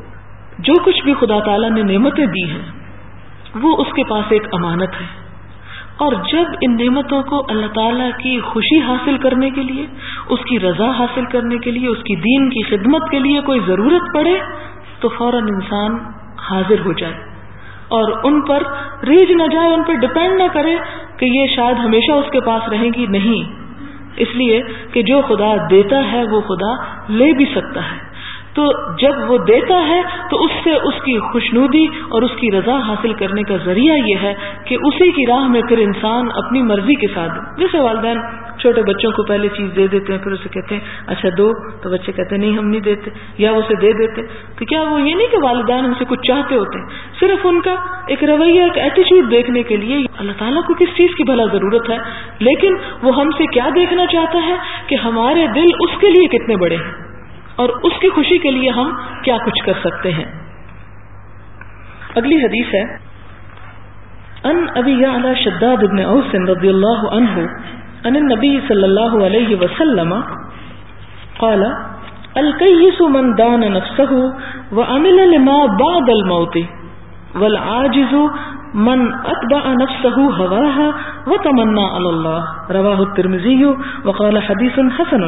جو کچھ بھی خدا تعالیٰ نے نعمتیں دی ہیں وہ اس کے پاس ایک امانت ہے. اور جب ان نعمتوں کو اللہ تعالیٰ کی خوشی حاصل کرنے کے لیے، اس کی رضا حاصل کرنے کے لیے، اس کی دین کی خدمت کے لیے کوئی ضرورت پڑے تو فوراً انسان حاضر ہو جائے اور ان پر ریجھ نہ جائے، ان پر ڈپینڈ نہ کرے کہ یہ شاید ہمیشہ اس کے پاس رہیں گی. نہیں، اس لیے کہ جو خدا دیتا ہے وہ خدا لے بھی سکتا ہے. تو جب وہ دیتا ہے تو اس سے اس کی خوشنودی اور اس کی رضا حاصل کرنے کا ذریعہ یہ ہے کہ اسی کی راہ میں پھر انسان اپنی مرضی کے ساتھ، جیسے والدین چھوٹے بچوں کو پہلے چیز دے دیتے ہیں، پھر اسے کہتے ہیں اچھا دو، تو بچے کہتے ہیں نہیں ہم نہیں دیتے، یا وہ اسے دے دیتے. تو کیا وہ یہ نہیں کہ والدین ہم سے کچھ چاہتے ہوتے ہیں، صرف ان کا ایک رویہ، ایک ایٹیچیوڈ دیکھنے کے لیے. اللہ تعالیٰ کو کس چیز کی بھلا ضرورت ہے، لیکن وہ ہم سے کیا دیکھنا چاہتا ہے کہ ہمارے دل اس کے لیے کتنے بڑے ہیں اور اس کی خوشی کے لیے ہم کیا کچھ کر سکتے ہیں. اگلی حدیث ہے ان ابی یعلا شداد بن اوس رضی اللہ عنہ ان النبی صلی اللہ علیہ وسلم قال الکیس من دان نفسه وعمل لما بعد الموت والعاجز من اتبع نفسه هواها وتمنى على الله رواه الترمذی وقال حدیث حسن.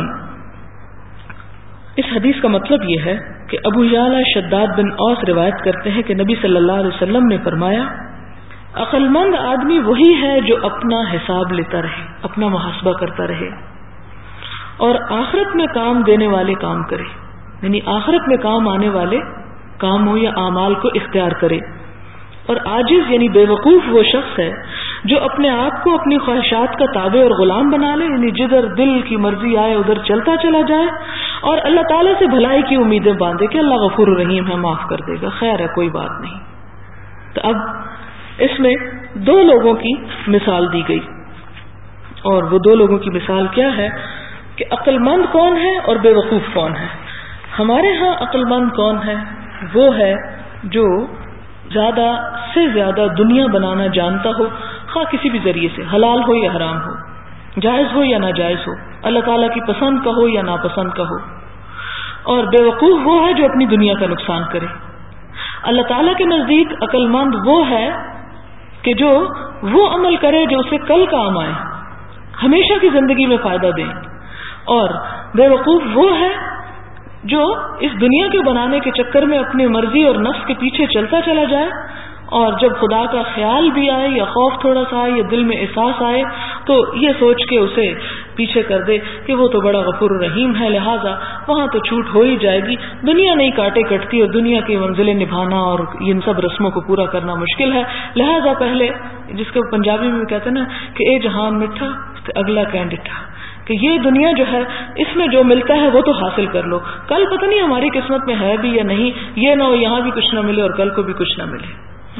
اس حدیث کا مطلب یہ ہے کہ ابو یعلا شداد بن اوس روایت کرتے ہیں کہ نبی صلی اللہ علیہ وسلم نے فرمایا عقل مند آدمی وہی ہے جو اپنا حساب لیتا رہے، اپنا محاسبہ کرتا رہے اور آخرت میں کام دینے والے کام کرے، یعنی آخرت میں کام آنے والے کام ہو یا اعمال کو اختیار کرے. اور عاجز یعنی بے وقوف وہ شخص ہے جو اپنے آپ کو اپنی خواہشات کا تابع اور غلام بنا لے، یعنی جدھر دل کی مرضی آئے ادھر چلتا چلا جائے اور اللہ تعالیٰ سے بھلائی کی امیدیں باندھے کہ اللہ غفور الرحیم ہے، معاف کر دے گا، خیر ہے کوئی بات نہیں. تو اب اس میں دو لوگوں کی مثال دی گئی، اور وہ دو لوگوں کی مثال کیا ہے کہ عقل مند کون ہے اور بے وقوف کون ہے. ہمارے ہاں عقل مند کون ہے؟ وہ ہے جو زیادہ سے زیادہ دنیا بنانا جانتا ہو، خواہ کسی بھی ذریعے سے، حلال ہو یا حرام ہو، جائز ہو یا ناجائز ہو، اللہ تعالیٰ کی پسند کا ہو یا ناپسند کا ہو. اور بے وقوف وہ ہے جو اپنی دنیا کا نقصان کرے. اللہ تعالیٰ کے نزدیک عقل مند وہ ہے کہ جو وہ عمل کرے جو اسے کل کام آئے، ہمیشہ کی زندگی میں فائدہ دے. اور بے وقوف وہ ہے جو اس دنیا کے بنانے کے چکر میں اپنی مرضی اور نفس کے پیچھے چلتا چلا جائے، اور جب خدا کا خیال بھی آئے یا خوف تھوڑا سا آئے یا دل میں احساس آئے تو یہ سوچ کے اسے پیچھے کر دے کہ وہ تو بڑا غفور الرحیم ہے، لہٰذا وہاں تو چھوٹ ہو ہی جائے گی، دنیا نہیں کاٹے کٹتی اور دنیا کی منزلیں نبھانا اور ان سب رسموں کو پورا کرنا مشکل ہے، لہٰذا پہلے جس کو پنجابی میں کہتے ہیں نا کہ اے جہان مٹھا اگلا کینڈٹا، کہ یہ دنیا جو ہے اس میں جو ملتا ہے وہ تو حاصل کر لو، کل پتہ نہیں ہماری قسمت میں ہے بھی یا نہیں، یہ نہ ہو یہاں بھی کچھ نہ ملے اور کل کو بھی کچھ نہ ملے.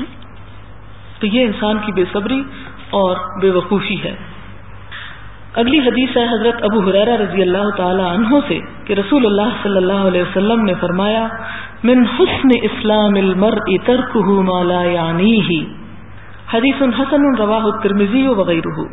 تو یہ انسان کی بے صبری اور بے وقوفی ہے. اگلی حدیث ہے حضرت ابو ہریرہ رضی اللہ تعالی عنہ سے کہ رسول اللہ صلی اللہ علیہ وسلم نے فرمایا من حسن اسلام المرء ترکہ ما لا یعنیہ، حدیث حسن رواہ الترمذی وغیرہ.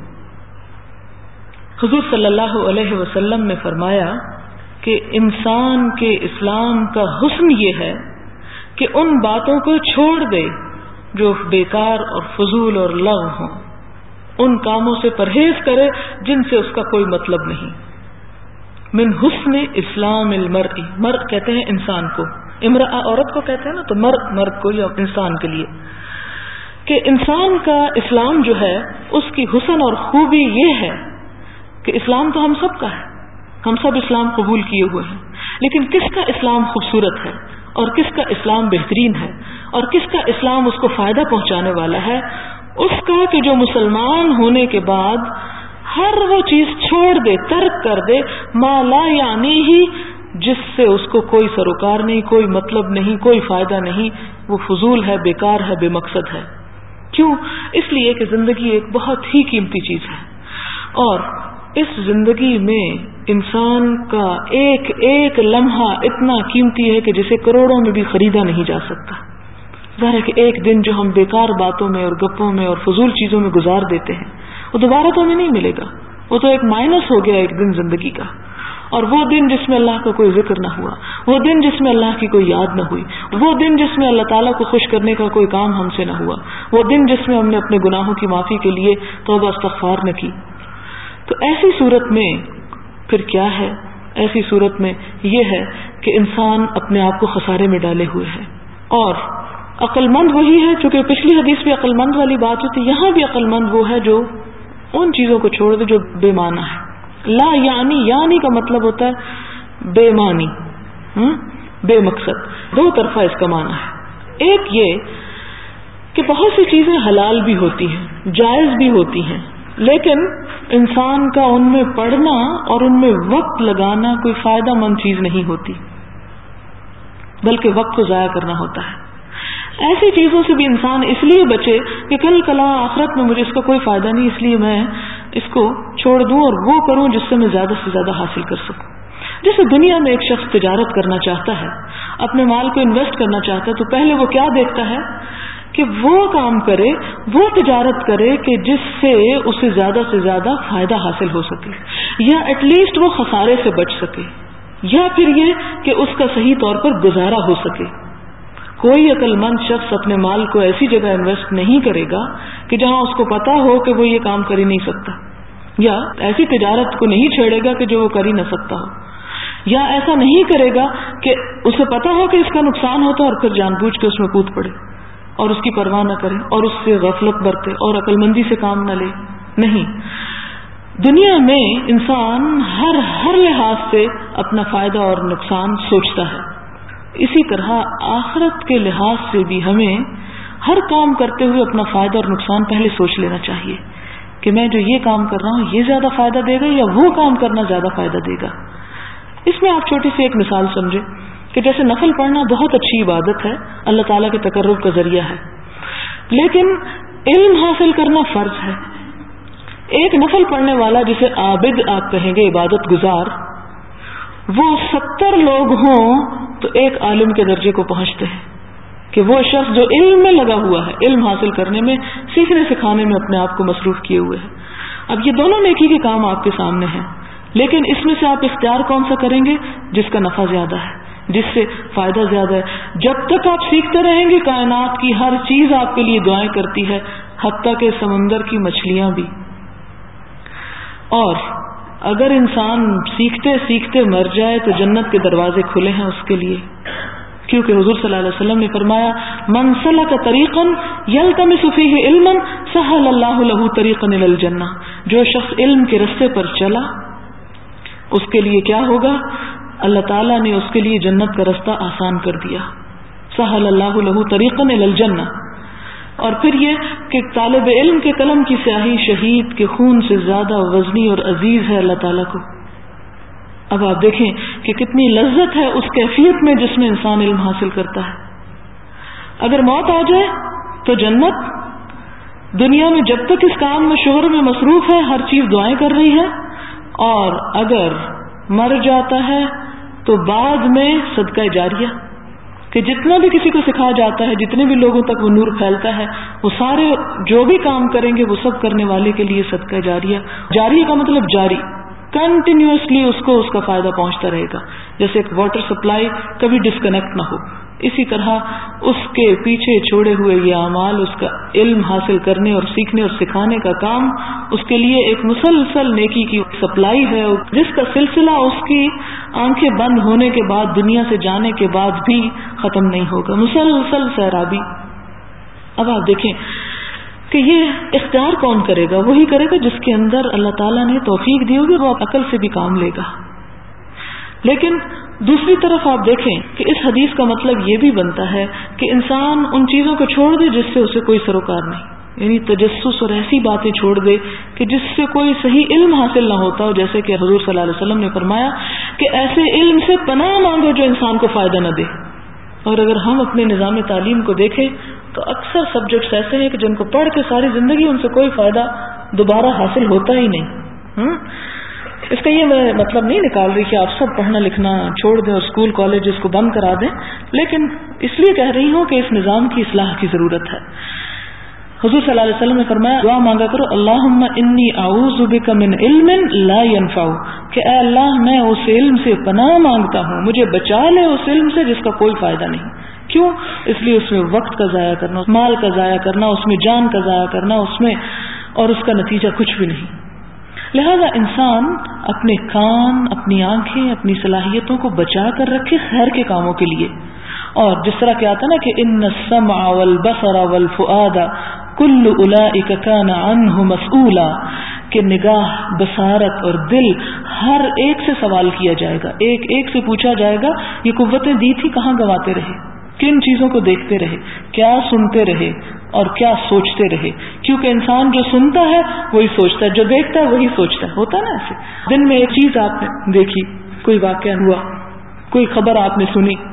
حضور صلی اللہ علیہ وسلم نے فرمایا کہ انسان کے اسلام کا حسن یہ ہے کہ ان باتوں کو چھوڑ دے جو بیکار اور فضول اور لغو ہوں، ان کاموں سے پرہیز کرے جن سے اس کا کوئی مطلب نہیں. من حسن اسلام المرء، مرء کہتے ہیں انسان کو، امرأہ عورت کو کہتے ہیں نا، تو مرء مرد کو یا انسان کے لیے، کہ انسان کا اسلام جو ہے اس کی حسن اور خوبی یہ ہے کہ اسلام تو ہم سب کا ہے، ہم سب اسلام قبول کیے ہوئے ہیں، لیکن کس کا اسلام خوبصورت ہے اور کس کا اسلام بہترین ہے اور کس کا اسلام اس کو فائدہ پہنچانے والا ہے، اس کا کہ جو مسلمان ہونے کے بعد ہر وہ چیز چھوڑ دے، ترک کر دے، ما لا یعنی ہی، جس سے اس کو کوئی سروکار نہیں، کوئی مطلب نہیں، کوئی فائدہ نہیں، وہ فضول ہے، بیکار ہے، بے مقصد ہے. کیوں؟ اس لیے کہ زندگی ایک بہت ہی قیمتی چیز ہے، اور اس زندگی میں انسان کا ایک ایک لمحہ اتنا قیمتی ہے کہ جسے کروڑوں میں بھی خریدا نہیں جا سکتا. ظاہر ہے کہ ایک دن جو ہم بیکار باتوں میں اور گپوں میں اور فضول چیزوں میں گزار دیتے ہیں وہ دوبارہ تو ہمیں نہیں ملے گا، وہ تو ایک مائنس ہو گیا ایک دن زندگی کا. اور وہ دن جس میں اللہ کا کوئی ذکر نہ ہوا، وہ دن جس میں اللہ کی کوئی یاد نہ ہوئی، وہ دن جس میں اللہ تعالیٰ کو خوش کرنے کا کوئی کام ہم سے نہ ہوا، وہ دن جس میں ہم نے اپنے گناہوں کی معافی کے لیے توبہ استغفار نہ کی. تو ایسی صورت میں پھر کیا ہے؟ ایسی صورت میں یہ ہے کہ انسان اپنے آپ کو خسارے میں ڈالے ہوئے ہے. اور عقل مند وہی ہے، چونکہ پچھلی حدیث میں عقل مند والی بات ہوئی تھی، یہاں بھی عقل مند وہ ہے جو ان چیزوں کو چھوڑ دے جو بے معنی ہے. لا یعنی یعنی کا مطلب ہوتا ہے بے معنی، بے مقصد. دو طرفہ اس کا معنی ہے. ایک یہ کہ بہت سی چیزیں حلال بھی ہوتی ہیں، جائز بھی ہوتی ہیں، لیکن انسان کا ان میں پڑھنا اور ان میں وقت لگانا کوئی فائدہ مند چیز نہیں ہوتی، بلکہ وقت کو ضائع کرنا ہوتا ہے. ایسی چیزوں سے بھی انسان اس لیے بچے کہ کل کلا آخرت میں مجھے اس کا کوئی فائدہ نہیں، اس لیے میں اس کو چھوڑ دوں اور وہ کروں جس سے میں زیادہ سے زیادہ حاصل کر سکوں. جیسے دنیا میں ایک شخص تجارت کرنا چاہتا ہے، اپنے مال کو انویسٹ کرنا چاہتا ہے، تو پہلے وہ کیا دیکھتا ہے کہ وہ کام کرے، وہ تجارت کرے کہ جس سے اسے زیادہ سے زیادہ فائدہ حاصل ہو سکے، یا ایٹ لیسٹ وہ خسارے سے بچ سکے، یا پھر یہ کہ اس کا صحیح طور پر گزارا ہو سکے. کوئی عقل مند شخص اپنے مال کو ایسی جگہ انویسٹ نہیں کرے گا کہ جہاں اس کو پتا ہو کہ وہ یہ کام کر ہی نہیں سکتا، یا ایسی تجارت کو نہیں چھیڑے گا کہ جو وہ کر ہی نہ سکتا ہو، یا ایسا نہیں کرے گا کہ اسے پتا ہو کہ اس کا نقصان ہوتا اور پھر جان بوجھ کے اس میں کود پڑے اور اس کی پرواہ نہ کرے اور اس سے غفلت برتے اور عقل مندی سے کام نہ لے. نہیں، دنیا میں انسان ہر ہر لحاظ سے اپنا فائدہ اور نقصان سوچتا ہے. اسی طرح آخرت کے لحاظ سے بھی ہمیں ہر کام کرتے ہوئے اپنا فائدہ اور نقصان پہلے سوچ لینا چاہیے کہ میں جو یہ کام کر رہا ہوں یہ زیادہ فائدہ دے گا یا وہ کام کرنا زیادہ فائدہ دے گا. اس میں آپ چھوٹی سی ایک مثال سمجھیں کہ جیسے نفل پڑھنا بہت اچھی عبادت ہے، اللہ تعالیٰ کے تقرب کا ذریعہ ہے، لیکن علم حاصل کرنا فرض ہے. ایک نفل پڑھنے والا جسے عابد آپ کہیں گے، عبادت گزار، وہ ستر لوگ ہوں تو ایک عالم کے درجے کو پہنچتے ہیں کہ وہ شخص جو علم میں لگا ہوا ہے، علم حاصل کرنے میں، سیکھنے سکھانے میں اپنے آپ کو مصروف کیے ہوئے ہے. اب یہ دونوں نیکی کے کام آپ کے سامنے ہیں، لیکن اس میں سے آپ اختیار کون سا کریں گے؟ جس کا نفع زیادہ ہے، جس سے فائدہ زیادہ ہے. جب تک آپ سیکھتے رہیں گے کائنات کی ہر چیز آپ کے لیے دعائیں کرتی ہے، حتیٰ کہ سمندر کی مچھلیاں بھی. اور اگر انسان سیکھتے سیکھتے مر جائے تو جنت کے دروازے کھلے ہیں اس کے لیے، کیونکہ حضور صلی اللہ علیہ وسلم نے فرمایا من سلک طریقا یلتمس فیہ علما سہل اللہ لہ طریقا الی الجنہ. جو شخص علم کے راستے پر چلا اس کے لیے کیا ہوگا؟ اللہ تعالیٰ نے اس کے لیے جنت کا راستہ آسان کر دیا. سہل اللہ لہ طریقا الی الجنہ. اور پھر یہ کہ طالب علم کے قلم کی سیاہی شہید کے خون سے زیادہ وزنی اور عزیز ہے اللہ تعالیٰ کو. اب آپ دیکھیں کہ کتنی لذت ہے اس کیفیت میں جس میں انسان علم حاصل کرتا ہے. اگر موت آ جائے تو جنت. دنیا میں جب تک اس کام میں شغل میں مصروف ہے ہر چیز دعائیں کر رہی ہے، اور اگر مر جاتا ہے تو بعد میں صدقہ جاریہ کہ جتنا بھی کسی کو سکھایا جاتا ہے، جتنے بھی لوگوں تک وہ نور پھیلتا ہے، وہ سارے جو بھی کام کریں گے وہ سب کرنے والے کے لیے صدقہ جاریہ. جاریہ کا مطلب جاری، کنٹینیوسلی اس کو اس کا فائدہ پہنچتا رہے گا، جیسے ایک واٹر سپلائی کبھی ڈسکنیکٹ نہ ہو. اسی طرح اس کے پیچھے چھوڑے ہوئے یہ اعمال، اس کا علم حاصل کرنے اور سیکھنے اور سکھانے کا کام اس کے لیے ایک مسلسل نیکی کی سپلائی ہے، جس کا سلسلہ اس کی آنکھیں بند ہونے کے بعد، دنیا سے جانے کے بعد بھی ختم نہیں ہوگا، مسلسل سیرابی. اب آپ دیکھیں کہ یہ اختیار کون کرے گا؟ وہی کرے گا جس کے اندر اللہ تعالیٰ نے توفیق دی ہوگی، وہ عقل سے بھی کام لے گا. لیکن دوسری طرف آپ دیکھیں کہ اس حدیث کا مطلب یہ بھی بنتا ہے کہ انسان ان چیزوں کو چھوڑ دے جس سے اسے کوئی سروکار نہیں، یعنی تجسس اور ایسی باتیں چھوڑ دے کہ جس سے کوئی صحیح علم حاصل نہ ہوتا ہو. جیسے کہ حضور صلی اللہ علیہ وسلم نے فرمایا کہ ایسے علم سے پناہ مانگو جو انسان کو فائدہ نہ دے. اور اگر ہم اپنے نظام تعلیم کو دیکھیں تو اکثر سبجیکٹس ایسے ہیں کہ جن کو پڑھ کے ساری زندگی ان سے کوئی فائدہ دوبارہ حاصل ہوتا ہی نہیں. اس کا یہ میں مطلب نہیں نکال رہی کہ آپ سب پڑھنا لکھنا چھوڑ دیں اور اسکول کالجز کو بند کرا دیں، لیکن اس لیے کہہ رہی ہوں کہ اس نظام کی اصلاح کی ضرورت ہے. حضور صلی اللہ علیہ وسلم نے فرمایا دعا مانگا کرو اللہم انی اعوذ بک من علم لا ينفع، کہ اے اللہ میں اس علم سے پناہ مانگتا ہوں، مجھے بچا لے اس علم سے جس کا کوئی فائدہ نہیں۔ کیوں؟ اس لیے اس میں وقت کا ضائع کرنا، مال کا ضائع کرنا، اس میں جان کا ضائع کرنا، اس میں اور اس کا نتیجہ کچھ بھی نہیں۔ لہذا انسان اپنے کان، اپنی آنکھیں، اپنی صلاحیتوں کو بچا کر رکھے خیر کے کاموں کے لیے۔ اور جس طرح کہ آتا نا کہ ان السمع والبصر والفؤاد کل اولئک کان عنہ مسئولا، کہ نگاہ، بصارت اور دل ہر ایک سے سوال کیا جائے گا، ایک ایک سے پوچھا جائے گا یہ قوتیں دی تھی کہاں گواتے رہے، کن چیزوں کو دیکھتے رہے، کیا سنتے رہے اور کیا سوچتے رہے۔ کیونکہ انسان جو سنتا ہے وہی سوچتا ہے، جو دیکھتا ہے وہی سوچتا ہے، ہوتا ہے نا ایسے۔ دن میں ایک چیز آپ نے دیکھی، کوئی واقعہ ہوا، کوئی خبر آپ نے سنی،